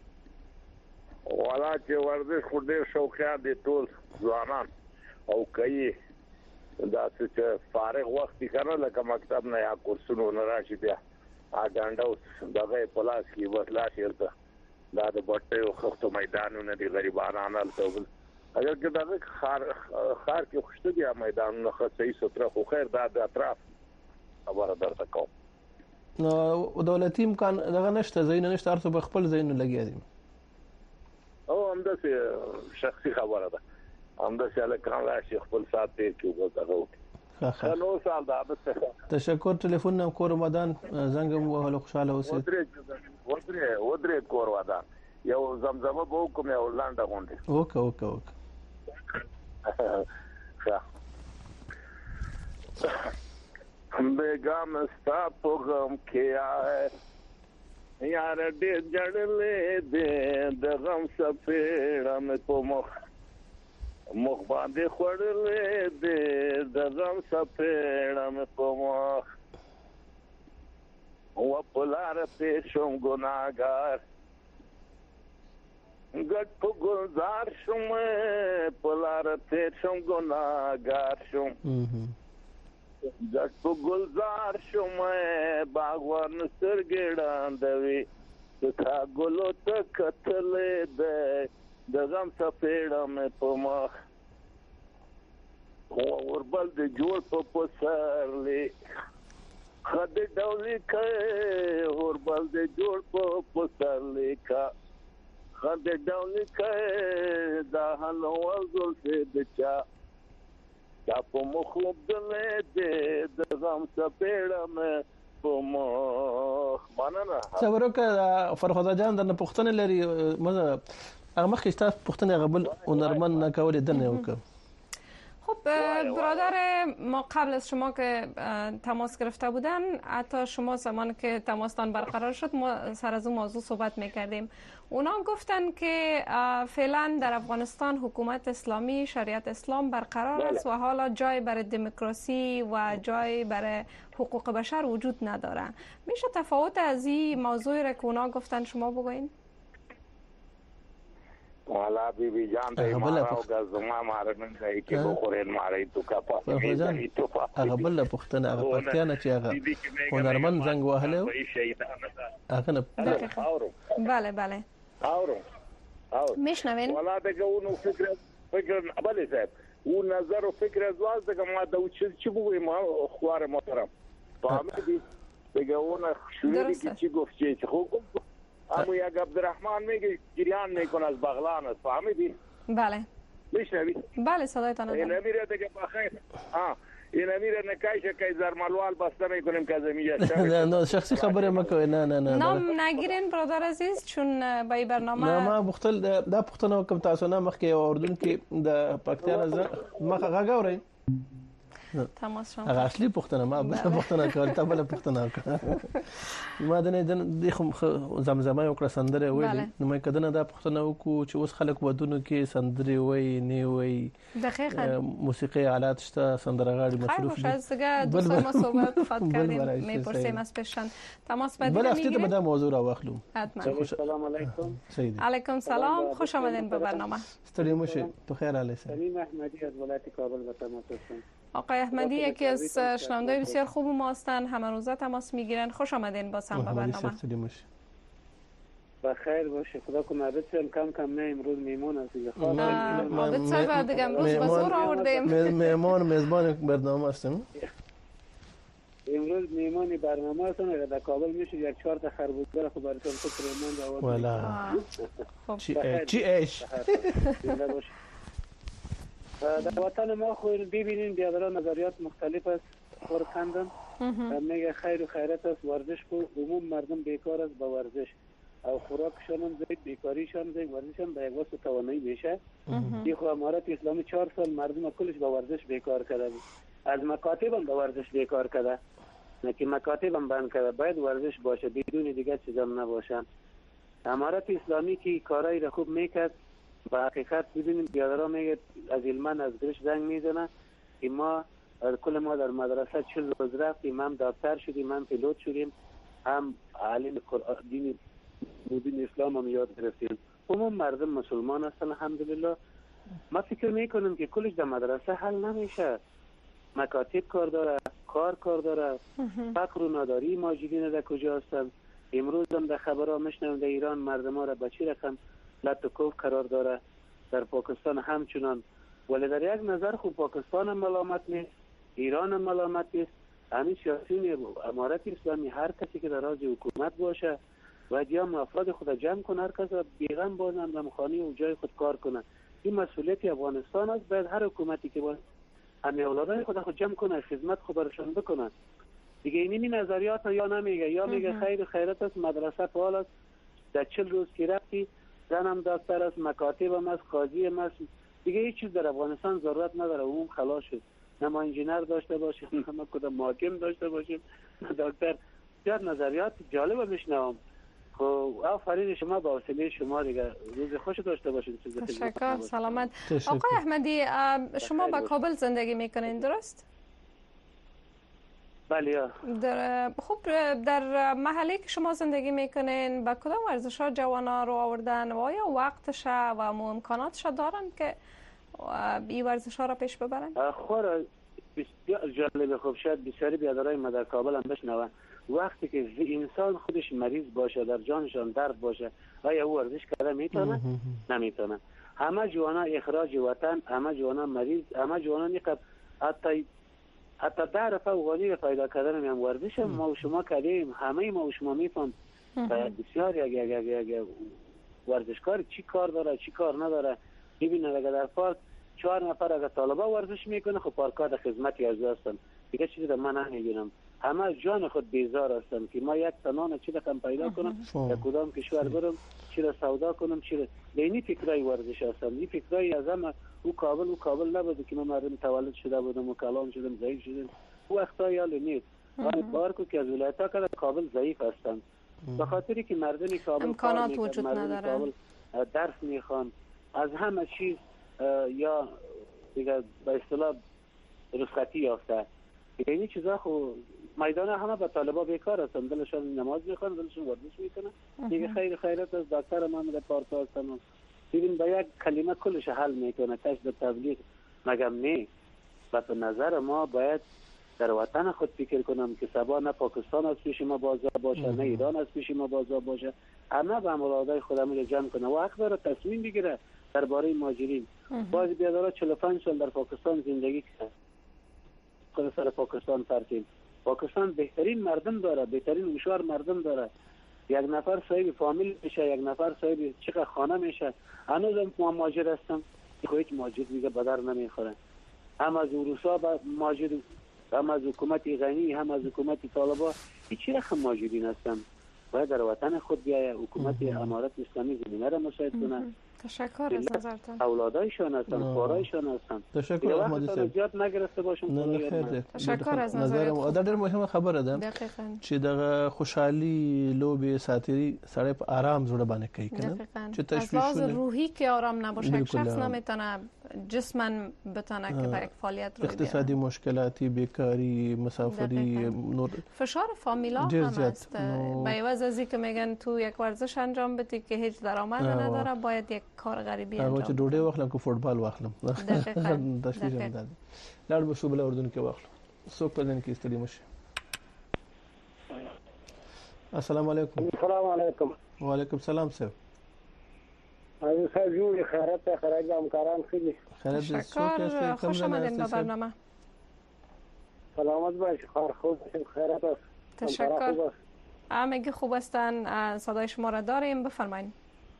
والا چې ورزش خو ډېر شوقیان دي ټول ځوانان او کوي دا چې فارغ وخت کنه لکه مکتب نه یا کورسونو نه راشي بیا اګانډو دغه پلاس کې وسلا شیرته دا د بټو خفتو میدانونه دي غریبانان الته اگر که دا خار خار کې خوشته دي میدانونه خصي ستره خو خیر دا د اطراف خبره درته کوم. نو دولتي امکان دغه نشته، زین نشته، ارته په خپل زین لګیا دي. او همداسې شخصي خبره ده، همداسې الکان راشي خپل سات تیر کې وګورئ. ښه نو سال دا به تشکر. ټلیفون نم کور مدان زنګ مو له خوشاله اوسئ. ودرې ودرې کور ودان یو زمزمه به کوم یو لاندې غونډه اوکه اوکه اوکه ښه بیگم ستا په غم کې آئے یار دې جړلې دې د غم سپېړه مې په مخ مخ باندې خړلې دې د غم سپېړه مې په مخ او په لار ته شوم ګناګار ګټ په ګلزار شوم په لار ته شوم ګناګار شوم ګټ په ګلزار شوم باغوان سترګې ډاندوي تا ګلو ته کتلې ده د غم څپېړه مې په مخ اوربل د جوړ په پسرلي خد ډولې کوي اوربل د جوړ په پسرلي کا خد ډولې کوي دا هلول زلفې د چا چا په مخوب دلې دې د غم څپېړه مې په مخ مننه صبر وکړه فرخزاد جان درنه پوښتنه لري مزه هغه مخکې تاسو پوښتنه غبل هنرمند نه کولې دنه وکړه. خب برادر ما قبل از شما که تماس گرفته بودن حتی شما زمان که تماستان برقرار شد ما سر از اون موضوع صحبت میکردیم. اونا گفتن که فعلا در افغانستان حکومت اسلامی شریعت اسلام برقرار است و حالا جای برای دموکراسی و جای برای حقوق بشر وجود نداره. میشه تفاوت از این موضوعی را که اونا گفتن شما بگوین؟ والا بیبی جان ته ما راو غزما مارنن ځای کې بخورین مارای تو کا پاتې دی تو هغه بل پښتنه هغه پښتنه چې هغه هنرمند زنګ وهله هغه نه بله بله اورو اورو میشنوین والا دغه اونو فکر فکر بله صاحب او نظر او فکر ازواز دغه ما د چې بوې ما خواره محترم فهمیدی دغه اون شوری کی گفت چې خو امو یک عبدالرحمن میگه جریان میکنه از بغلان است فهمیدی؟ بله میشنوی؟ بله صدایتان دارم. این امیره دیگه بخیر ها این امیره نکایش که زرمالوال بسته میکنیم که زمینه نه نه شخصی خبره مکوی نه نه نه نام نگیرین برادر عزیز چون با این برنامه نه ما بختل دا پختنه کوم تاسو نه مخکې اردن کې د پاکستان مخه غاوري تماس شما هغه اصلي پښتنه ما بل پښتنه کول ته بل پښتنه ما د نه د زمزمه یو کړ سندره ویلې نو مې کدنه دا پښتنه وکړو چې اوس خلک ودونو کې سندري وای نه وای دقیقاً موسیقي آلات شته سندرغاړي مصروف دي خیر دوستان ما صحبت فقط کردیم میپرسیم از پیشن تماس بدید بل هفته به دا موضوع را واخلو سلام علیکم علیکم سلام خوش آمدین به برنامه ستړي مشه تو خیر علی سلیم احمدی از ولایت کابل به تماس هستم. آقای احمدی یکی از شنونده‌های بسیار خوب ما هستند همه روزه تماس میگیرن خوش آمدین با سم به برنامه بخیر باشه خدا کنه بسیار کم کم نه امروز میمون هستی خواهد عابد صاحب دیگه امروز به زور آوردیم میمون میزبان برنامه هستیم امروز میمانی برنامه هستم در کابل میشه یک چهار تا خربوزه خو براتون فکر من دعوت والا چی ايش در وطن ما خو ببینین بیادران نظریات مختلف است خورکندن میگه خیر و خیرت است ورزش کو عموم مردم بیکار است با ورزش او خوراکشان هم زید بیکاریشان زید ورزش هم به یک واسه توانایی میشه این خو امارت اسلامی چهار سال مردم کلش با ورزش بیکار کرده از مکاتب هم با ورزش بیکار کرده نه که مکاتب هم بند کرده باید ورزش باشه بدون دیگه چیزام نباشن امارت اسلامی که کارایی را خوب میکرد با حقیقت ببینیم بیادرها میگه از علمان از گرش زنگ میزنه که ما کل ما در مدرسه چل روز رفتیم هم دکتر شدیم هم پیلوت شدیم هم عالم دین دین اسلام هم یاد گرفتیم عموم مردم مسلمان هستن الحمدلله ما فکر میکنیم که کلش در مدرسه حل نمیشه مکاتب کار داره کار کار داره فقر و نداری ماجدین در کجا هستن امروز هم در خبرها میشنویم در ایران مردم ها را به چی رقم لطکوف قرار داره در پاکستان همچنان ولی در یک نظر خوب پاکستان هم ملامت نیست ایران هم ملامت نیست همین سیاسیون امارت اسلامی هر کسی که در راز حکومت باشه باید یا افراد خود جمع کنه هر کس را بیغم بازن در خانه و جای خود کار کنه این مسئولیت افغانستان است باید هر حکومتی که باید همه اولادای خود خود جمع کنه خدمت خود برشان بکنه دیگه اینی نظریات یا نمیگه یا میگه خیر و خیرت است مدرسه فعال است در چل روز که رفتی زنم دکتر است مکاتب هم است قاضی هم است دیگه هیچ چیز در افغانستان ضرورت نداره عموم خلاص شد نه ما انجینر داشته باشیم نه ما کدام محاکم داشته باشیم دکتر زیاد نظریات جالب میشنوم خب آفرین شما با وسیله شما دیگه روز خوش داشته باشید تشکر سلامت آقای احمدی شما با کابل زندگی میکنین درست؟ بله در خب در محله که شما زندگی میکنین با کدام ورزش‌ها جوانا رو آوردن و آیا وقتش و امکاناتش دارن که این ورزش‌ها را پیش ببرن؟ خور بسیار جالب خوب شد بسیاری بیادرای ما در کابل هم بشنون وقتی که انسان خودش مریض باشه، در جانشان درد باشه، آیا او ورزش کرده میتونه؟ نمیتونه. همه جوانا اخراج وطن، همه جوانا مریض، همه جوانا نقب حتی حتی ده رفع افغانی پیدا کردن هم ورزش ما و شما کردیم. همه ما و شما میفهم بسیار یک یک یک یک ورزشکار چی کار داره چی کار نداره. ببینید اگر در پارک چهار نفر اگر طالبا ورزش میکنه، خب پارک‌ها در خدمتی از هستن، دیگه چیزی در من نمیگیرم. همه از جان خود بیزار هستن که ما یک تنان چی رقم پیدا کنم، در کدام کشور برم، چی را سودا کنم، چی را دینی فکرای ورزش هستن. این فکرای از همه او کابل او کابل نبود که ما مردم تولد شده بودم و کلان شدم ضعیف شدم، او وقتا یالی نیست. آن بار که از ولایت‌ها که کابل ضعیف هستن، به خاطری که مردم کابل امکانات وجود نداره، درس میخوان، از همه چیز یا دیگه به اصطلاح رخصتی یافته. یعنی چیزا خو میدان همه به طالبا بیکار هستن، دلشون نماز میخوان، دلشون ورزش میکنن. دیگه خیر خیرات از دکتر ما در پارک هستن، ببین با یک کلمه کلش حل میکنه، تاش به تبلیغ مگم نه. و به نظر ما باید در وطن خود فکر کنم که سبا نه پاکستان از پیش ما بازار باشه، نه ایران از پیش ما بازار باشه. همه به مرادای خودمون رو جمع کنه و حق داره تصمیم بگیره درباره مهاجرین. باز بیادارا چهل و پنج سال در پاکستان زندگی کرد، خود سر پاکستان پرتیم. پاکستان بهترین مردم داره، بهترین هوشیار مردم داره. یک نفر صاحب فامیل میشه، یک نفر صاحب چقدر خانه میشه. هنوزم ما مهاجر هستم که هیچ مهاجر دیگه به در نمیخوره. هم از روسا با مهاجر، هم از حکومت غنی، هم از حکومت طالبا، هیچ رقم مهاجرین هستن. باید در وطن خود بیایه، حکومت امارت اسلامی زمینه را مساعد کنه. تشکر از نظرتان. اولادایشان هستن، خورایشان هستن. تشکر احمدی صاحب. زیاد نگرفته باشم. نه خیر. تشکر از نظرتان. دا ډېر مهمه خبره ده چې د خوشحالي لوبي ساتری سړی په آرام زړه باندې کوي کنه چې تشویش روحی که آرام نباشه یک شخص نمیتونه جسما بتونه که به یک فعالیت روی بیاره. اقتصادی مشکلاتی، بیکاری، مسافری، نور فشار فامیلا هم هست. به عوض از اینکه میگن تو یک ورزش انجام بدی که هیچ درآمد نداره، باید یک کار غریبی انجام بدی. هغه چې ډوډۍ واخلم که فوتبال واخلم. دقیقاً. تشویش هم ده. لاړ به شو بل اردن کې واخلم. څوک په دې کې ستړي مشه. السلام علیکم. السلام علیکم. وعلیکم السلام صاحب. از سجود خیرات خراج همکاران خیلی خیرات شکر. خوش آمدین به برنامه. سلامت باشید. خیر خوب خیرات است. تشکر. همگی خوب هستن. صدای شما را داریم، بفرمایید.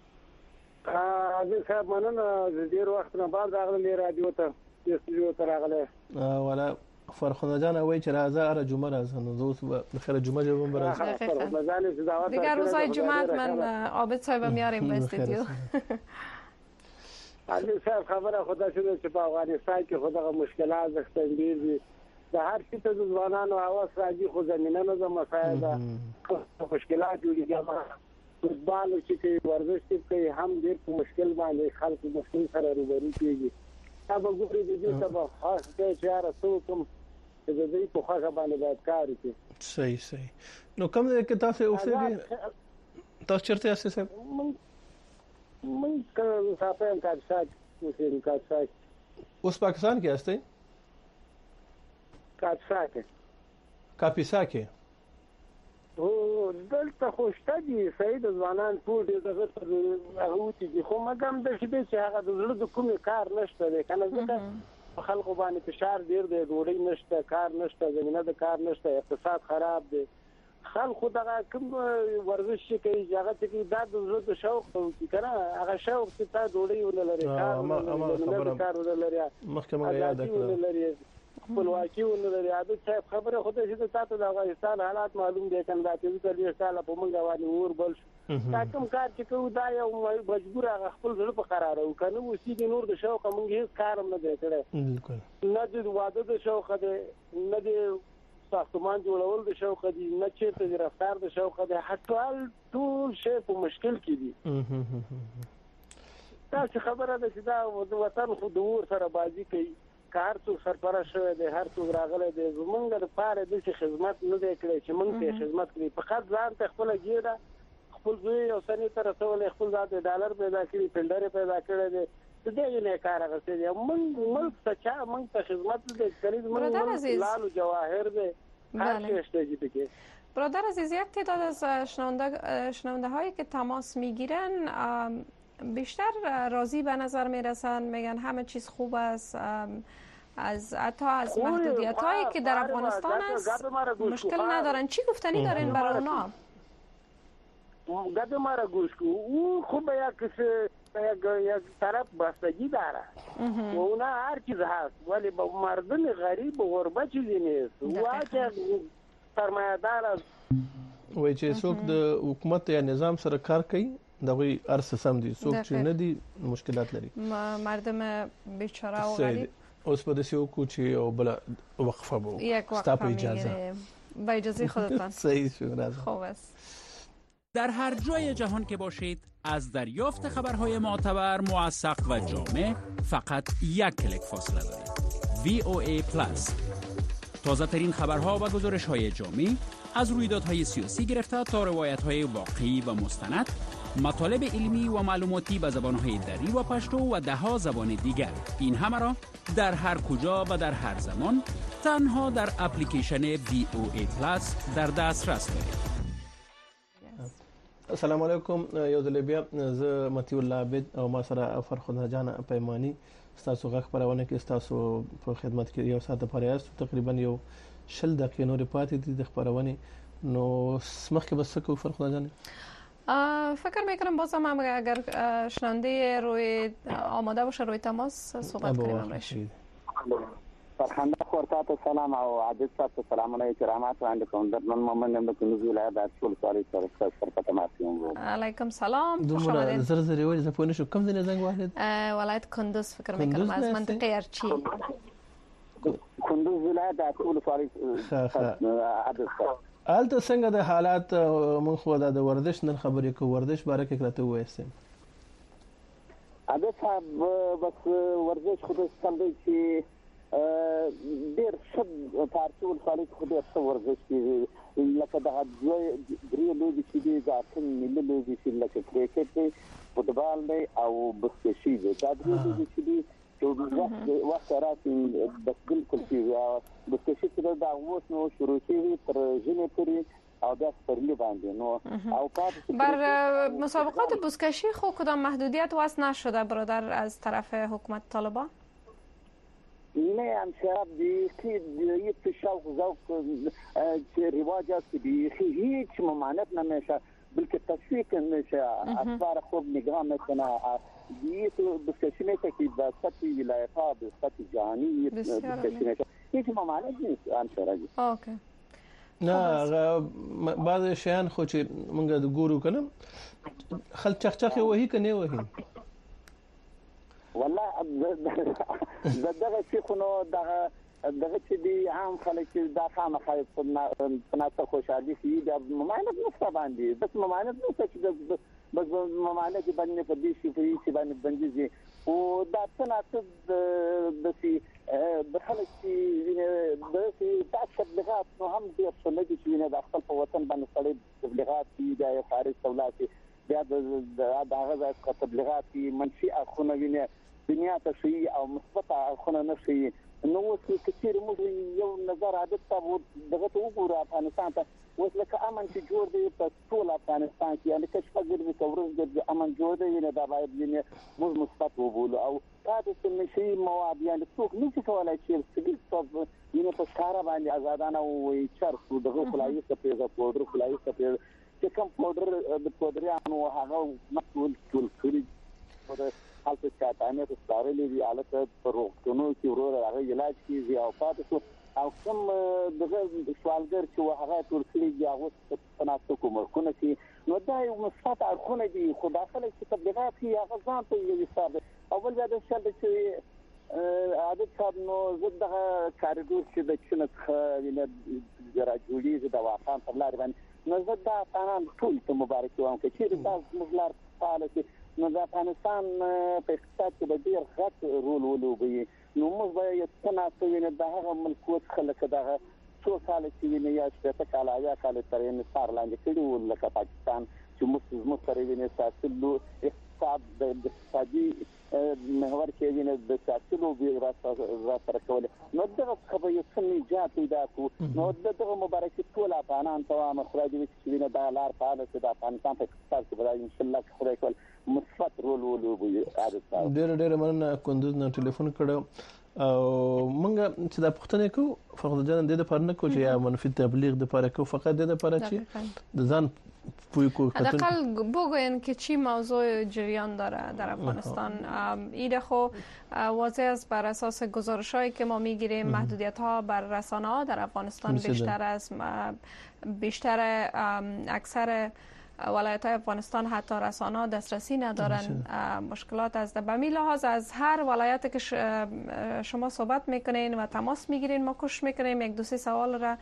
عزیز صاحب منن از دیر وخت نه بعد راغلی رادیو ته استودیو ته راغلی. ولا فرخنده جان وای چې راځه اره جمعه راځه نو زه اوس به خیر جمعه جوم برم. دیگر روزهای جمعه من عابد صاحب میاریم به استودیو. عزیز صاحب خبره خدا شده چې په افغانستان کې خدغه مشکلات زښتن دي. د هر څه ته ځوانانو اواز راځي، خو زمينه نه مسایل ده، مشکلات جوړیږي. فوتبال چې ورزش کوي هم ډېر په مشکل باندې خلک مشکل سره روبرو کیږي. دا به ګوري د دې سبب خاص دی چې هر څه کوم چې د دې په خاصه باندې باید کار وکړي. صحیح صحیح. نو کوم ځای کې تاسو اوسېږئ؟ تاسو چیرته یاست صاحب؟ من کله صاحب کاپیسا اوسېږم. کاپیسا اوس پاکستان کې یاستئ؟ کاپیسا کې. کاپیسا کې او دلته خوشته دي سید ځوانان ټول دغه هغه چې خو مګم د شپې چې هغه د زړه د کومې کار نشته دی کنه، ځکه خلکو باندې فشار ډیر دی، ډوډۍ نشته، کار نشته، زمينه د کار نشته، اقتصاد خراب دی. خلکو دغه کوم ورزش کوي هغه چې دا د زړه د شوق کنه، هغه شوق چې تا ډوډۍ ولري، کار ولري، کار ولري، محکمه یاد کړه، خپلواکي ولري. عادت صاحب خبره خو دې چې تاسو د افغانستان حالات معلوم دي کنه، دا چې د دې سال په مونږ باندې اور بل تا کوم کار چې کوو دا یو مجبور هغه خپل زړه په قرار او کنه وسیږي. نور د شوق مونږ هیڅ کار نه دی کړی، بالکل نه د واده د شوق دی، نه د ساختمان جوړول د شوق دی، نه چیرته د رفتار د شوق دی. هټول ټول شی په مشکل کې دي. دا چې خبره ده چې دا د وطن خو د اور سره بازی کوي. هر څوک سرپرست شوی دی، هر څوک راغلی دی، زمونږ لپاره د خدمت نه دی کړی چې مونږ ته خدمت کړي. فقط ځان ته خپل ګیره خپل زوی او سنې ته رسول، خپل ذات ډالر پیدا کړي، فلډر پیدا کړی دی، د دې نه کار غوښتي دی. مونږ ملک ته چا مونږ ته خدمت نه دی کړی. مونږ لالو جواهر دی، هر څه شته دي کې. برادر عزیز، یک تعداد از شنونده شنونده هایی که تماس میگیرن بیشتر راضی به نظر میرسن، میگن همه چیز خوب است، از حتی از محدودیت هایی که در افغانستان است مشکل ندارن. چی گفتنی دارین برای اونا؟ گد ما را گوش کو، او خوب یک یک طرف بستگی داره و اونا هر چیز هست، ولی با مردم غریب و غربه چیزی نیست. واجه سرمایه‌دار است وای چې څوک د حکومت یا نظام سره کار کوي دغه ارس سم دي، څوک چې نه دي مشکلات لري. مردم بیچاره و غریب اوس په دې یو کوچي او بل وقفه بو ستا په اجازه با اجازه خودتان. صحیح شو. خوب است. در هر جای جهان که باشید از دریافت خبرهای معتبر، موثق و جامع فقط یک کلیک فاصله دارید. وی او ای پلاس، تازه ترین خبرها و گزارش های جامع از رویدادهای سیاسی گرفته تا روایت های واقعی و مستند، مطالب علمی و معلوماتی به زبانهای دری و پشتو و دهها زبان دیگر. این همه را در هر کجا و در هر زمان تنها در اپلیکیشن وی او ای پلاس در دسترس دارید. السلام علیکم. یو ځل بیا زه متي الله عابد او ما سره فرخنده جان پیمانی تاسو غږ خبرونه کې تاسو په خدمت کې یو ساعت پرې است. تقریبا یو شل دقیقې نور پاتې دي د خبرونه، نو مخکې بس کو فرخنده جان فکر میکنم بازم هم اگر شنونده روی آماده باشه روی تماس صحبت کنیم رشید. فرخنده خورتات سلام او عادت صاحب سلامونه کرامات وړاندې کوم. د نن مومن د کندوز ولایت د ټول ساري سره سره تماس کوم. علیکم سلام. خوش آمدید. زر زر ولی زپونه شو کم زنه زنگ واحد ولایت کندوز فکر میکنم از منطقه ارچی. کندوز ولایت د ټول ساري عادت صاحب. آلته څنګه د حالات مونږ خو د ورزش نن خبرې کو، ورزش باره کې راته وایسته. عادت صاحب بس ورزش خو د څنګه چې ډېر ښه پارټول خالد خو ډېر ښه ورزش کوي، لکه د درې لوبې چې دي، د اتم ملي لوبې چې لکه کرکټ دی، فوټبال دی او بسکشي دی. دا درې لوبې چې دي چې وخت وخت راځي بس بالکل چې بسکشي چې دا اوس نو شروع شوي تر ژمي پورې او بیا سپرلی باندې نو او پاتې بر مسابقات بسکشی خو کدام محدودیت وضع نشده برادر از طرف حکومت طالبان؟ نه همشرب بیخی یک شوق ذوق که رواج است بیخی هیچ ممانعت نمیشه، بلکه تشویق نمیشه. اخبار خوب نگاه میکنه. یک بسکشی میشه که به سطح ولایت ها به سطح جهانی بسکشی میشه، هیچ ممانعت نیست همشرب. اوکی. نه بعض شیان خو چې مونږ د ګورو کنه خل چخچخه وਹੀ کنه وਹੀ والله دغه چې خو نو دغه دغه چې دی عام خلک چې دا خامخا په ناسه خوشحالي شي د ممانعت نشته باندې، بس ممانعت نشته چې بس ممانعت باندې په دې شي په چې باندې بنديږي او دا څنګه د سي د خلک چې د سي تبلیغات نو هم ډېر څه نه دي چې نه د خپل په وطن باندې سړي تبلیغات دي د خارج دولت بیا د دغه تبلیغات منفي اخونه ویني دنیا ته شي او مثبت اخونه نه شي. نو چې کثیر موږ یو نظر عادت ته دغه ته وګورو افغانستان ته اوس لکه امن چې جوړ دی په ټول افغانستان کې، یعنی کښ په ګرځي کورز د امن جوړ دی نه دا باید یې موږ مثبت وبولو او تاسو چې نشي مواد یعنی څوک نشي کولای چې سګل څو یې په ښکارا باندې آزادانه وي چرته دغه خلایي څه پیدا پودر خلایي څه پیدا چې کوم پودر د پودریانو هغه مسؤل ټول کړی حالت چاټانه په ستارلې دی حالت پر روغتونو کې ورور هغه علاج کیږي او پاتې او کوم دغه سوالګر چې هغه ټول کړی دی هغه په ناسو کوم ورکونه کې نو دا یو مثبت اړخونه دي. خو داخله چې تبلیغات کې هغه ځان ته یو حساب اول ځل چې چې عادت صاحب نو زده کاریدور چې د چنه وینه جوړیږي د واقعا په لار باندې نو زده قانون ټول ته مبارک وایم چې تاسو مغلار فعال شي. نو د افغانستان په اقتصاد کې به ډېر غټ رول ولوبوي. نو موږ به یو څه نه د هغه ملکوت خلک دغه څو کال چې ویني یا شپږ کال یا کال تر انحصار لاندې کړي ول لکه پاکستان چې موږ موږ سره ویني ساتلو اقتصاد د اقتصادي محور کې ویني د ساتلو به را سره کول نو دغه خبرې یو څه نجات پیدا کو نو دغه مبارک ټول افغانان تمام خدای دې چې ویني دا لار پاله چې د افغانستان په اقتصاد کې به ان شاء الله خدای کول مثبت رول ولوبي عادت ډېر ډېر مننه کندوز نه ټلیفون کړو او مونږ چې د پښتنې کو فقط جان د لپاره نه کو چې یا منفي تبلیغ د لپاره کو فقط د لپاره چې د ځان پوی کو حداقل بگوین که چی موضوع جریان داره در افغانستان. ایده خو واضح است بر اساس گزارش‌هایی که ما میگیریم محدودیت‌ها بر رسانه‌ها در افغانستان بیشتر است، بیشتر اکثر ولایت‌های افغانستان حتی رسانه‌ها دسترسی ندارن. مشکلات است. به همین لحاظ از هر ولایتی که شما صحبت میکنین و تماس میگیرین ما کوشش میکنیم یک دو سه سوال را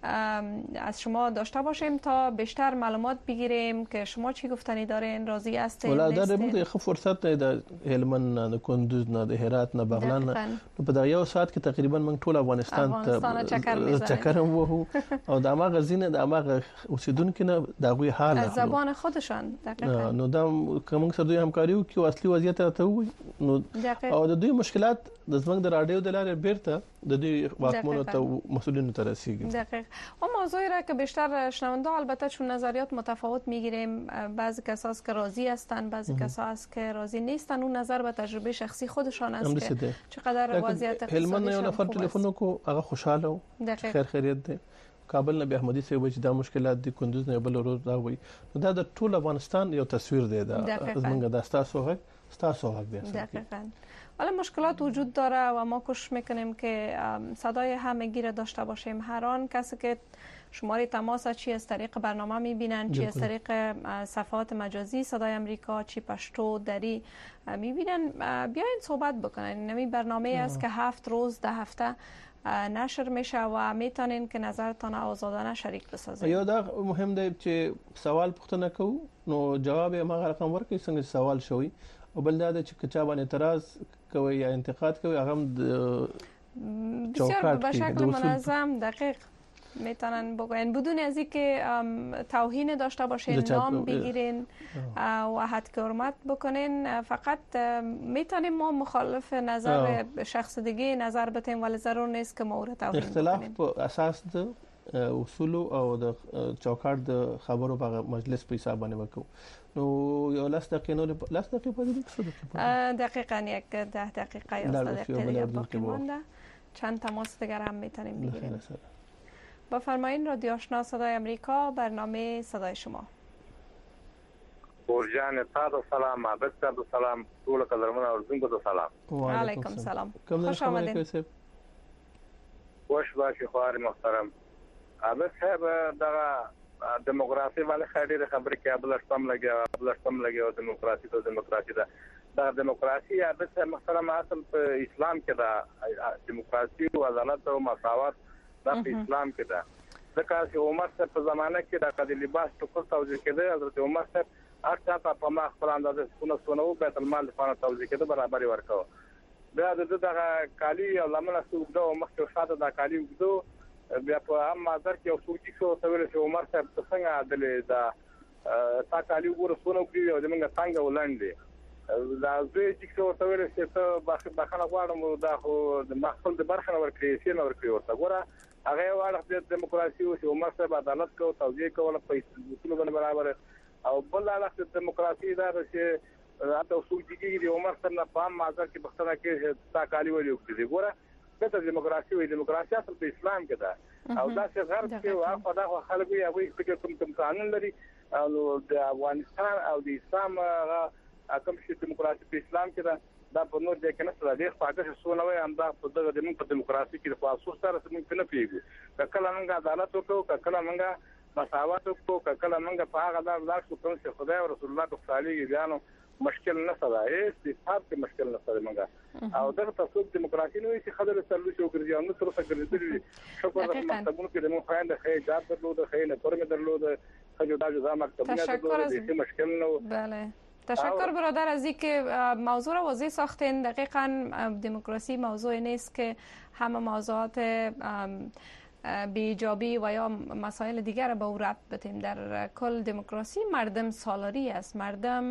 از شما داشته باشیم تا بیشتر معلومات بگیریم که شما چی گفتنی دارین، راضی هستین ولا در بود خو فرصت د هلمند نه کندوز نه د هرات نه بغلان نه په دغه یو ساعت کې تقریبا موږ ټول افغانستان ته چکرم وو او د ما غزینه د ما اوسیدونکو نه دغه حال از زبان خودشان دقیقاً نو دا کوم سره دوی همکاري او کې اصلي وضعیت ته وي نو او د دوی مشکلات د زمنګ د رادیو د لارې بیرته د دوی واکمنو ته مسئولینو ته رسیږي. دقیق. و موضوعی را که بیشتر شنونده البته چون نظریات متفاوت میگیریم، بعضی کسا است که راضی هستن، بعضی کسا است که راضی نیستن، اون نظر به تجربه شخصی خودشان است که چقدر وضعیت اقتصادی یو نفر ټلیفون کو هغه خوشاله و خیر خیریت ده کابل نه به احمدی سه وجه دا مشکلات دي کندوز نه بل روز دا وي دا د ټول افغانستان یو تصویر دی دا زمونږ د تاسو هغه تاسو هغه دی. دقیقاً. ولی مشکلات وجود داره و ما کوشش میکنیم که صدای همگی را داشته باشیم. هر آن کسی که شماره تماس چی از طریق برنامه میبینن، چی از طریق صفحات مجازی صدای امریکا، چی پشتو دری میبینن، بیاین صحبت بکنن. نمی برنامه است که هفت روز ده هفته نشر میشه و میتونین که نظرتان آزادانه شریک بسازین. یو دا مهم دی چې سوال پوښتنه کوو نو جواب یې ما رقم ورکړي څنګه سوال شوی او بل دا چې کچا باندې اعتراض کوي یا انتقاد کوي هغه بسیار به شکل منظم دقیق میتونن بگوین بدون از اینکه توهین داشته باشین، نام بگیرین و حد که حرمت بکنین. فقط میتونیم ما مخالف نظر شخص دیگه نظر بتیم ولی ضرور نیست که ما رو توهین اختلاف په اساس د اصول او د چوکاټ د خبرو په مجلس په حساب باندې وکړو. نو یو لاس دقیقه نو لاس دقیقه په دې کې دقیقاً یک ده دقیقه یا دقیقه دیگه باقی مونده. چند تماس دیگر هم میتونیم بگیریم. بفرمایین رادیو آشنا صدای امریکا، برنامه صدای شما. اورجان تاسو سلام، عابد تاسو سلام، ټول قدرمن اوردونکو سلام. و علیکم سلام. خوش آمدید. خوش باشی خواهر محترم. عابد صاحب دغه دموکراسي باندې خاطر خبرې کې ابلشتم لګیا ابلشتم لګیا او دموکراسي ته دموکراسي دا د دموکراسي عابد صاحب محترم اصل په اسلام کې دا دموکراسي او عدالت او مساوات دا په اسلام کې ده. ځکه چې عمر صاحب په زمانه کې د قاضي لباس ټکو توجیه کړي حضرت عمر صاحب هر څه په ما خپل اندازه سونه سونه او بیت المال لپاره توجیه کړي برابر ورکاو. بیا د دغه کالی او لمنه سوق دا مخکې شاته د کالی وګدو بیا په هم مازر کې او سوچي شو تول چې عمر صاحب څنګه عدل دا تا کالی وګورو سونه وګړي او موږ څنګه ولاندې دا زه چې څو تول چې ته بخښنه غواړم دا خو د مخفل د برخه ورکړي سي نو ورکړي ورته ګوره هغه واړه د دموکراسي او عمر صاحب عدالت کو توجیه کول په اصول باندې برابر او بل علاقه د دموکراسي دا چې اته اصول چې د عمر صاحب نه پام مازر کې بختنه کې تا کالی ویلو کې ګوره د دموکراسي او دموکراسي اصل په اسلام کې ده او دا چې غرب کې واخا دا خلک یې هغه فکر کوم کوم قانون لري او د افغانستان او د اسلام کوم چې دموکراسي په اسلام کې ده دا په نور ځای کې نه ستل دي خواږه شو نه وي هم دا په دغه د موږ په دموکراسي کې د خاصو سره موږ نه پیږو کله موږ عدالت وکړو کله موږ مساوات وکړو کله موږ په هغه ډول لا شو کوم چې خدای او رسول الله تعالی بیانو مشکل نه سره هیڅ حساب کې مشکل نه سره موږ او دغه تاسو دموکراسي نوې چې خبره سره شو ګرځي او نو تر څو ګرځي شکر د مکتبونو کې د مو خاين د خې جات درلود خې نه پرمه درلود خجو دا جزا مکتبونه درلود مشکل نه بله. تشکر برادر از اینکه موضوع را واضح ساختین. دقیقاً دموکراسی موضوع نیست که همه موضوعات بی‌ایجابی و یا مسائل دیگر به او ربط بدیم. در کل دموکراسی مردم سالاری است، مردم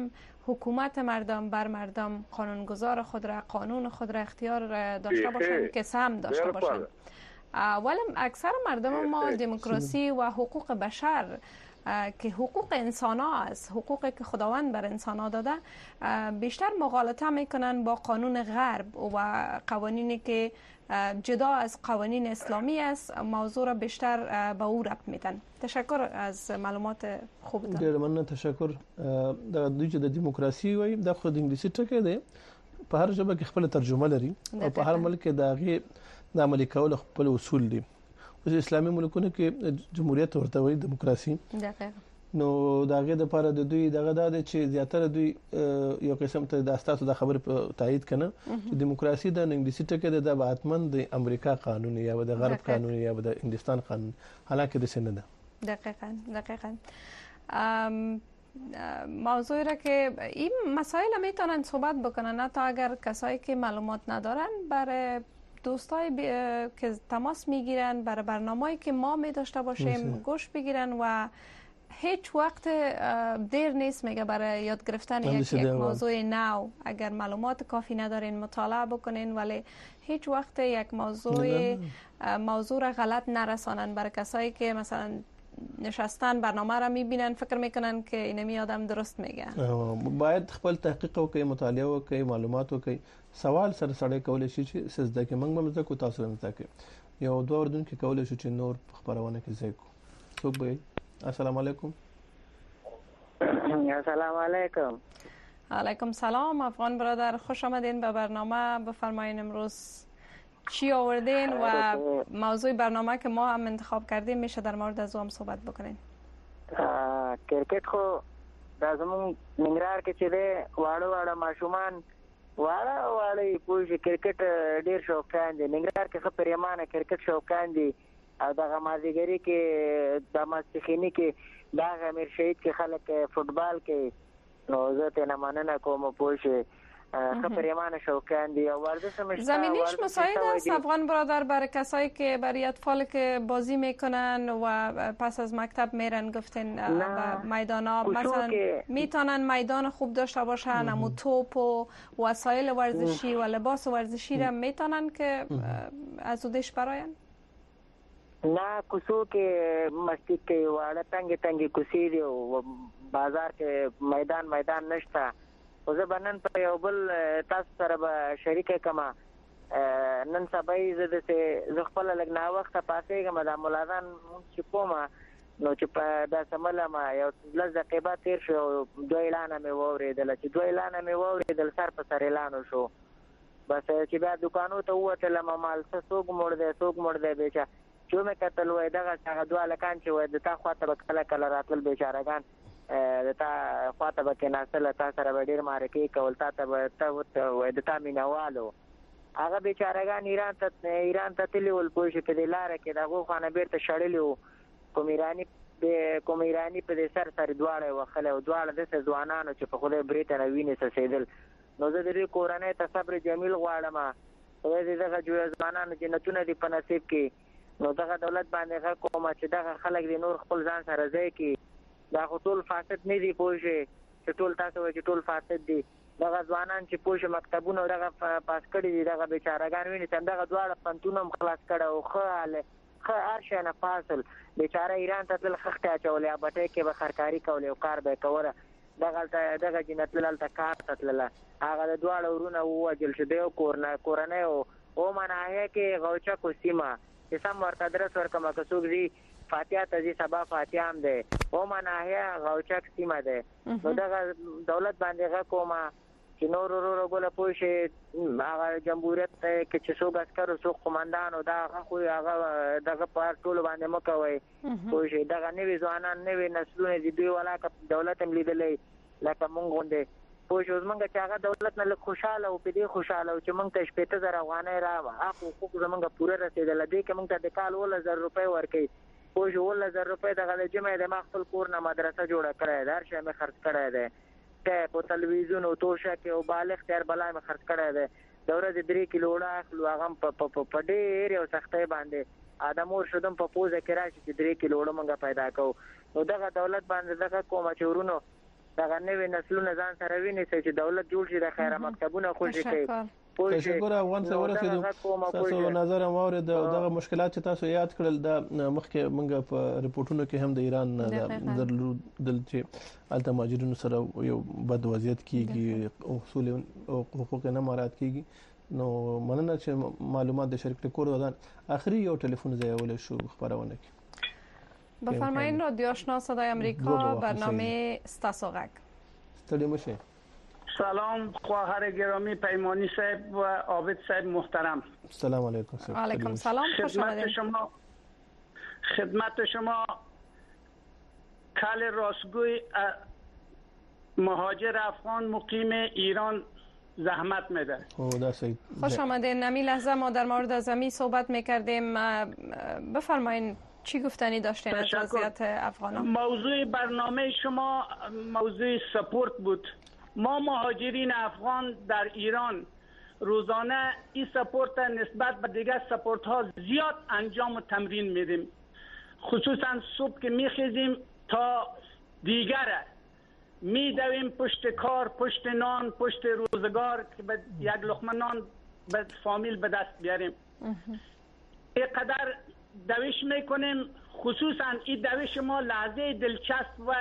حکومت مردم بر مردم قانونگذار خود را قانون خود را اختیار داشته باشند که سهم داشته باشند. ولی اکثر مردم ما دموکراسی و حقوق بشر که حقوق انسان ها است، حقوقی که خداوند بر انسان ها داده، بیشتر مغالطه میکنن با قانون غرب و قوانینی که جدا از قوانین اسلامی است، موضوع را بیشتر به او ربط میدن. تشکر از معلومات خوبتان. ډیر مننه. تشکر. د دوی چې د دیموکراسي وایي د خو د انګلیسي ټکی دی، په هر ژبه کې خپل ترجمه لري او په هر ملک کې د هغې د عملي کولو خپل اصول دي. اوس اسلامي ملکونو کې جمهوریت ورته وایي، دیموکراسي. دقیقاً. نو د هغې دپاره د دوی دغه دا دی چې زیاتره دوی یو قسم ته د ستاسو د خبرې په تایید کنه چې دیموکراسي د انګلیسي ټکی دی، د به حتما د امریکا قانون یا د غرب قانون یا د هندوستان قانون، حالانکه داسې نه ده. دقیقاً دقیقاً. موضوعی را که این مسائل میتونن صحبت بکنن، حتی اگر کسایی که معلومات ندارن برای دوستای که تماس میگیرن، برای برنامه‌ای که ما می داشته باشیم گوش بگیرن و هیچ وقت دیر نیست میگه برای یاد گرفتن یک, یک موضوع نو. اگر معلومات کافی ندارین مطالعه بکنین، ولی هیچ وقت یک موضوع موضوع را غلط نرسانن برای کسایی که مثلا نشستن برنامه را میبینن فکر میکنن که اینمی آدم درست میگه. باید خپل تحقیق وکړي، مطالعه وکړي، معلومات وکړي، سوال سره سره کولای شي چې سزده کې موږ هم زده کو، تاسو هم زده کوئ. یو دوه اردن کې کولای شو چې نور خبرونه کې ځای کو. څوک به؟ السلام علیکم. السلام علیکم. علیکم سلام. افغان برادر، خوش آمدین به برنامه. بفرمایین امروز چی آوردین و موضوع برنامه که ما هم انتخاب کردیم میشه در مورد از هم صحبت بکنین. کرکټ خو د زمون ننګرهار کې چې دی واړه واړه ماشومان واړه واړه پوه شي کرکټ ډېر شوقیان دي. ننګرهار کې ښه پریمانه کرکټ شوقیان دي او دغه مازدیګري کې د ماسپښیني کې دغه امیر شهید کې خلک فوټبال کې، نو زه ترې مننه کوم پوه شي ښه پریمانه شوقیان دي او ورزش هم زمینیش مساعد است افغان برادر برای کسایی که برای اطفال که بازی میکنن و پس از مکتب میرن گفتین به میدانا، مثلا میتونن میدان خوب داشته باشن، امو توپ و وسایل ورزشی و لباس ورزشی را میتونن که از اودش براین؟ نه، کوڅو کې مستی کې واړه تنګې تنګې کوڅې دي او بازار کې میدان میدان نشته. خو زه به نن په یو بل تاسو سره به شریکه کړم. نن سبا یې زه داسې زه خپله لږ ناوخته پاڅېږم، دا ملاذان مونځ چې کوم نو چې په داسې ملم یو لس دقیقې بعد تېر شو او دوه اعلانه مې واورېدله. چې دوه اعلانه مې واورېدل سر په سر اعلان شو. بس چې بیا دوکانو ته ووتلم مال څه څوک مړ دی څوک مړ دی بیچه چې مې کتل وای دغه هغه دوه هلکان چې وای د تا خواته به کله کله راتلل بیچارهګان، د تا خواته به کېناستل، تا سره به ډېر معرکې کول، تا ته به ته ورته وای د تا مینهوالو. هغه بیچارهګان ایران ته ایران ته تللي ول پوه شو. په دې لاره کې د هغو خوا نه بېرته شړلي وو. کوم ایراني کوم ایراني په دې سر سر دواړه یې وهلی او دواړه داسې ځوانانو چې په خدای برې ته نه وینې څڅېدل. نو زه د دې کورنۍ ته صبر جمیل غواړم. خدای دې دغه جوړه ځوانانو جنتونه دې په نصیب کړي. نو دغه دولت باندې غږ کوم چې دغه خلک دې نور خپل ځان سره ځای کړي. دا خو ټول فاسد نه دي پوه شئ چې ټول تاسو وایئ چې ټول فاسد دي. دغه ځوانان چې پوه شئ مکتبونه دغه پاس کړي دي، دغه بیچارهګان ونیسم، دغه دواړه پوهنتون هم خلاص کړی او ښه حال ښه هر شی نه پاسل. بیچاره ایران ته تلل خښتې اچولې، بټۍ کې به خرکاري کولې او کار به یې کوله. دغلته دغه جینه تلل هلته کار ته تلله. هغه د دواړه ورونه ووژل شو. د یو کورنۍ و اومه ناحیه کې غوچکو سیمه چې سم ورته ادرس ورکړم که څوک ځي فاتحه ته ځي سبا فاتحه هم دی. اومه ناحیه غوچک سیمه دی. نو دغه دولت باندې غږ کوم چې نور ورو ګوله پوه شي هغه جمهوریت کې چې څوک عسکر څوک قمندان دا هغه خو هغه دغه په ټولو باندې مه کوئ پوه شئ. دغه نوي ځوانان نوي نسلونه دي، دوی ولاکه دولت هم لیدلی لکه مونږ غوندې پوه شو. زمونږ چې هغه دولت نه لږ خوشحاله و، په دې خوشحاله و چې مونږ ته شپېته زره افغانۍ را حق حقوق زمونږ پوره رسېدله. دې کې مونږ ته د کال اوولس زره روپۍ ورکوي پوه شو. اوولس زره روپۍ دغه د جمعې د ما خپل کور نه مدرسه جوړه کړی ده، هر شی مې خرڅ کړی دی، ټیپ او تلویزیون او توشک او بالغ تیار بلا مې خرڅ کړی دی. د ورځې درې کیلو اوړه اخلو، هغه هم په ډېر یو سختۍ باندې ادمور شدم په پوزه کې راشي چې درې کیلو اوړه مونږ پیدا کوو. نو دغه دولت باندې دغه کومه چې ورونو دغه نوې نسلونه ځان سره ویني چې دولت جوړ شي د خیره مکتبونه خوشي کوي. تشکر افغان ته ورسېدو. تاسو نظر مورد دغه مشکلات چې تاسو یاد کړل د مخکې موږ په ریپورتونو کې هم د ایران درلودل چې الته مهاجرینو سره یو بد وضعیت کیږي او اصول او حقوق نه مراعات کیږي. نو مننه چې معلومات د شریک کور ودان. آخري یو ټلیفون ځایول شو خبرونه کې. بفرمایید رادیو آشنا صدای آمریکا برنامه استاسوغک. ستړي مشه. سلام خواهر گرامی پیمانی صاحب و عابد صاحب محترم. سلام علیکم. علیکم سلام. خدمت شما خدمت شما کل راستگوی مهاجر افغان مقیم ایران زحمت میده. خوش آمدین. نمی لحظه ما در مورد از امی صحبت میکردیم. بفرمایین چی گفتنی داشتین از وضعیت افغانان؟ موضوع برنامه شما موضوع سپورت بود. ما مهاجرین افغان در ایران روزانه این سپورت نسبت به دیگر سپورت ها زیاد انجام و تمرین میدیم. خصوصا صبح که میخیزیم تا دیگر میدویم پشت کار، پشت نان، پشت روزگار که به یک لقمه نان به فامیل به دست بیاریم. اینقدر دویش میکنیم. خصوصا این دویش ما لحظه دلچسب و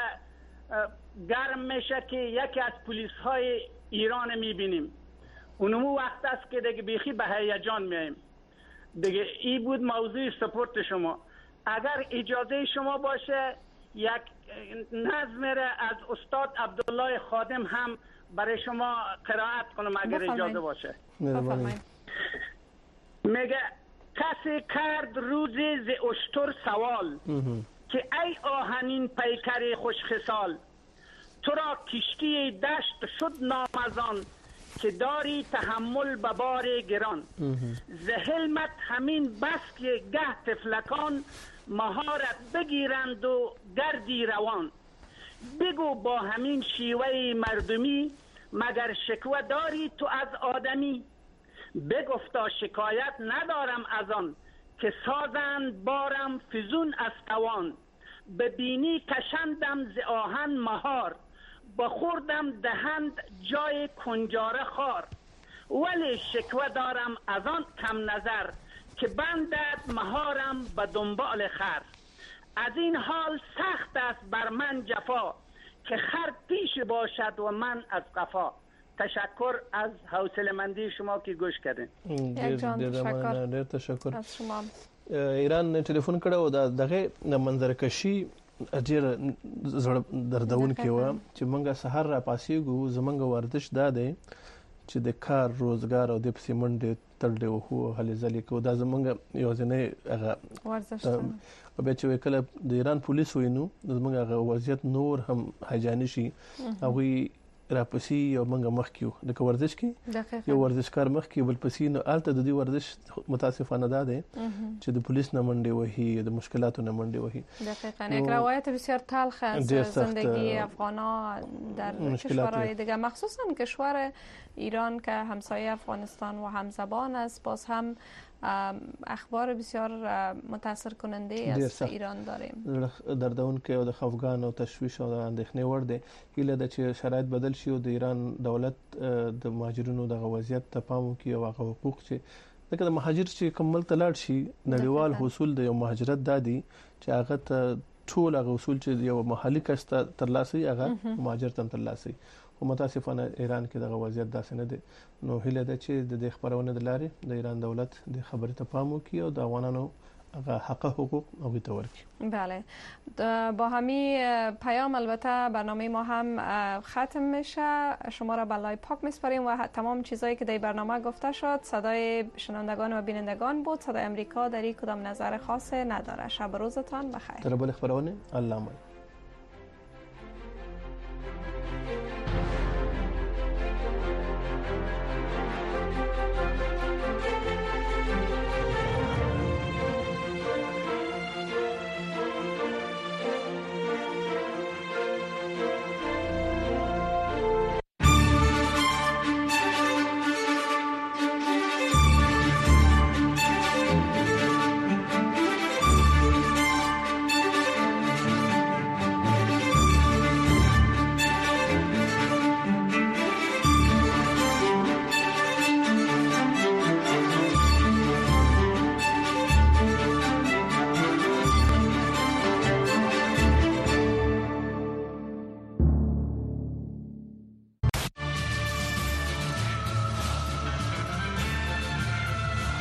گرم میشه که یکی از پلیس های ایران میبینیم. اونمو وقت است که دیگه بیخی به هیجان میایم. دیگه ای بود موضوع سپورت شما. اگر اجازه شما باشه یک نظم را از استاد عبدالله خادم هم برای شما قرائت کنم اگر بفرمایید. اجازه باشه. بفرمایید. میگه کسی کرد روزی ز اشتر سوال که ای آهنین پیکر خوشخصال، تو را کشتی دشت شد نامزان که داری تحمل به بار گران. ز حلمت همین بس که گه تفلکان مهارت بگیرند و گردی روان. بگو با همین شیوه مردمی مگر شکوه داری تو از آدمی. بگفتا شکایت ندارم از آن که سازند بارم فزون از توان. ببینی کشندم ز آهن مهار بخوردم دهند جای کنجاره خار. ولی شکوه دارم از آن کم نظر که بندد مهارم به دنبال خر. از این حال سخت است بر من جفا که خر پیش باشد و من از قفا. تشکر از حوصله‌مندی شما که گوش کردین. ډېر تشکر از شما. ایران ټلیفون کړو دا دغه منظر کشي ډېر زړه دردون کې و چې مونږه سحر را پاسېږو. زمونږ ورزش دا دی چې د کار روزګار او د پسې منډې تړلې وهو هلې ځلې کوو. دا زمونږ یوازینی هغه ورزش او بیا چې کله د ایران پولیس وینو زمونږ هغه وضعیت نور هم هیجاني شي. هغوی راپسې یو منګه مخ کیو د ورزش کې یو ورزشکار مخ کې بل پسې نو الته د دې ورزش متاسفانه ده چې د پولیس نه منډي وهي د مشکلاتو نه منډي وهي. دقیقاً یک روایت بسیار تلخ از زندگی افغان‌ها در کشورهای دیگه مخصوصا کشور ایران که همسایه افغانستان و همزبان است باز هم اخبار بسیار متاثر کننده از ایران داریم. دردون که د خفګان او تشویش او د اندېښنې وړ دی. هیله ده چې شرایط بدل شي او د ایران دولت د مهاجرینو د وضعیت ته پام وکړي او هغه حقوق چې لکه د مهاجر چې کمل تلاړ شي نړیوال حصول د یو مهاجرت دادي چې هغه ته ټول هغه اصول چې یو محلي کس ته ترلاسي هغه مهاجر ته ترلاسي. او متاسفانه ایران کې دغه وضعیت داسې نه دی. نو هیله ده چې د خبرونه د لارې د ایران دولت د خبرې ته پام وکړي او د افغانانو حق حقوق هغوی ته ورکړي. بله با همین پیام البته برنامه ما هم ختم میشه. شما را به لای پاک میسپاریم و تمام چیزایی که در برنامه گفته شد صدای شنوندگان و بینندگان بود. صدای امریکا در این کدام نظر خاصی نداره. شب روزتان بخیر. تر بل خبرونه الله مای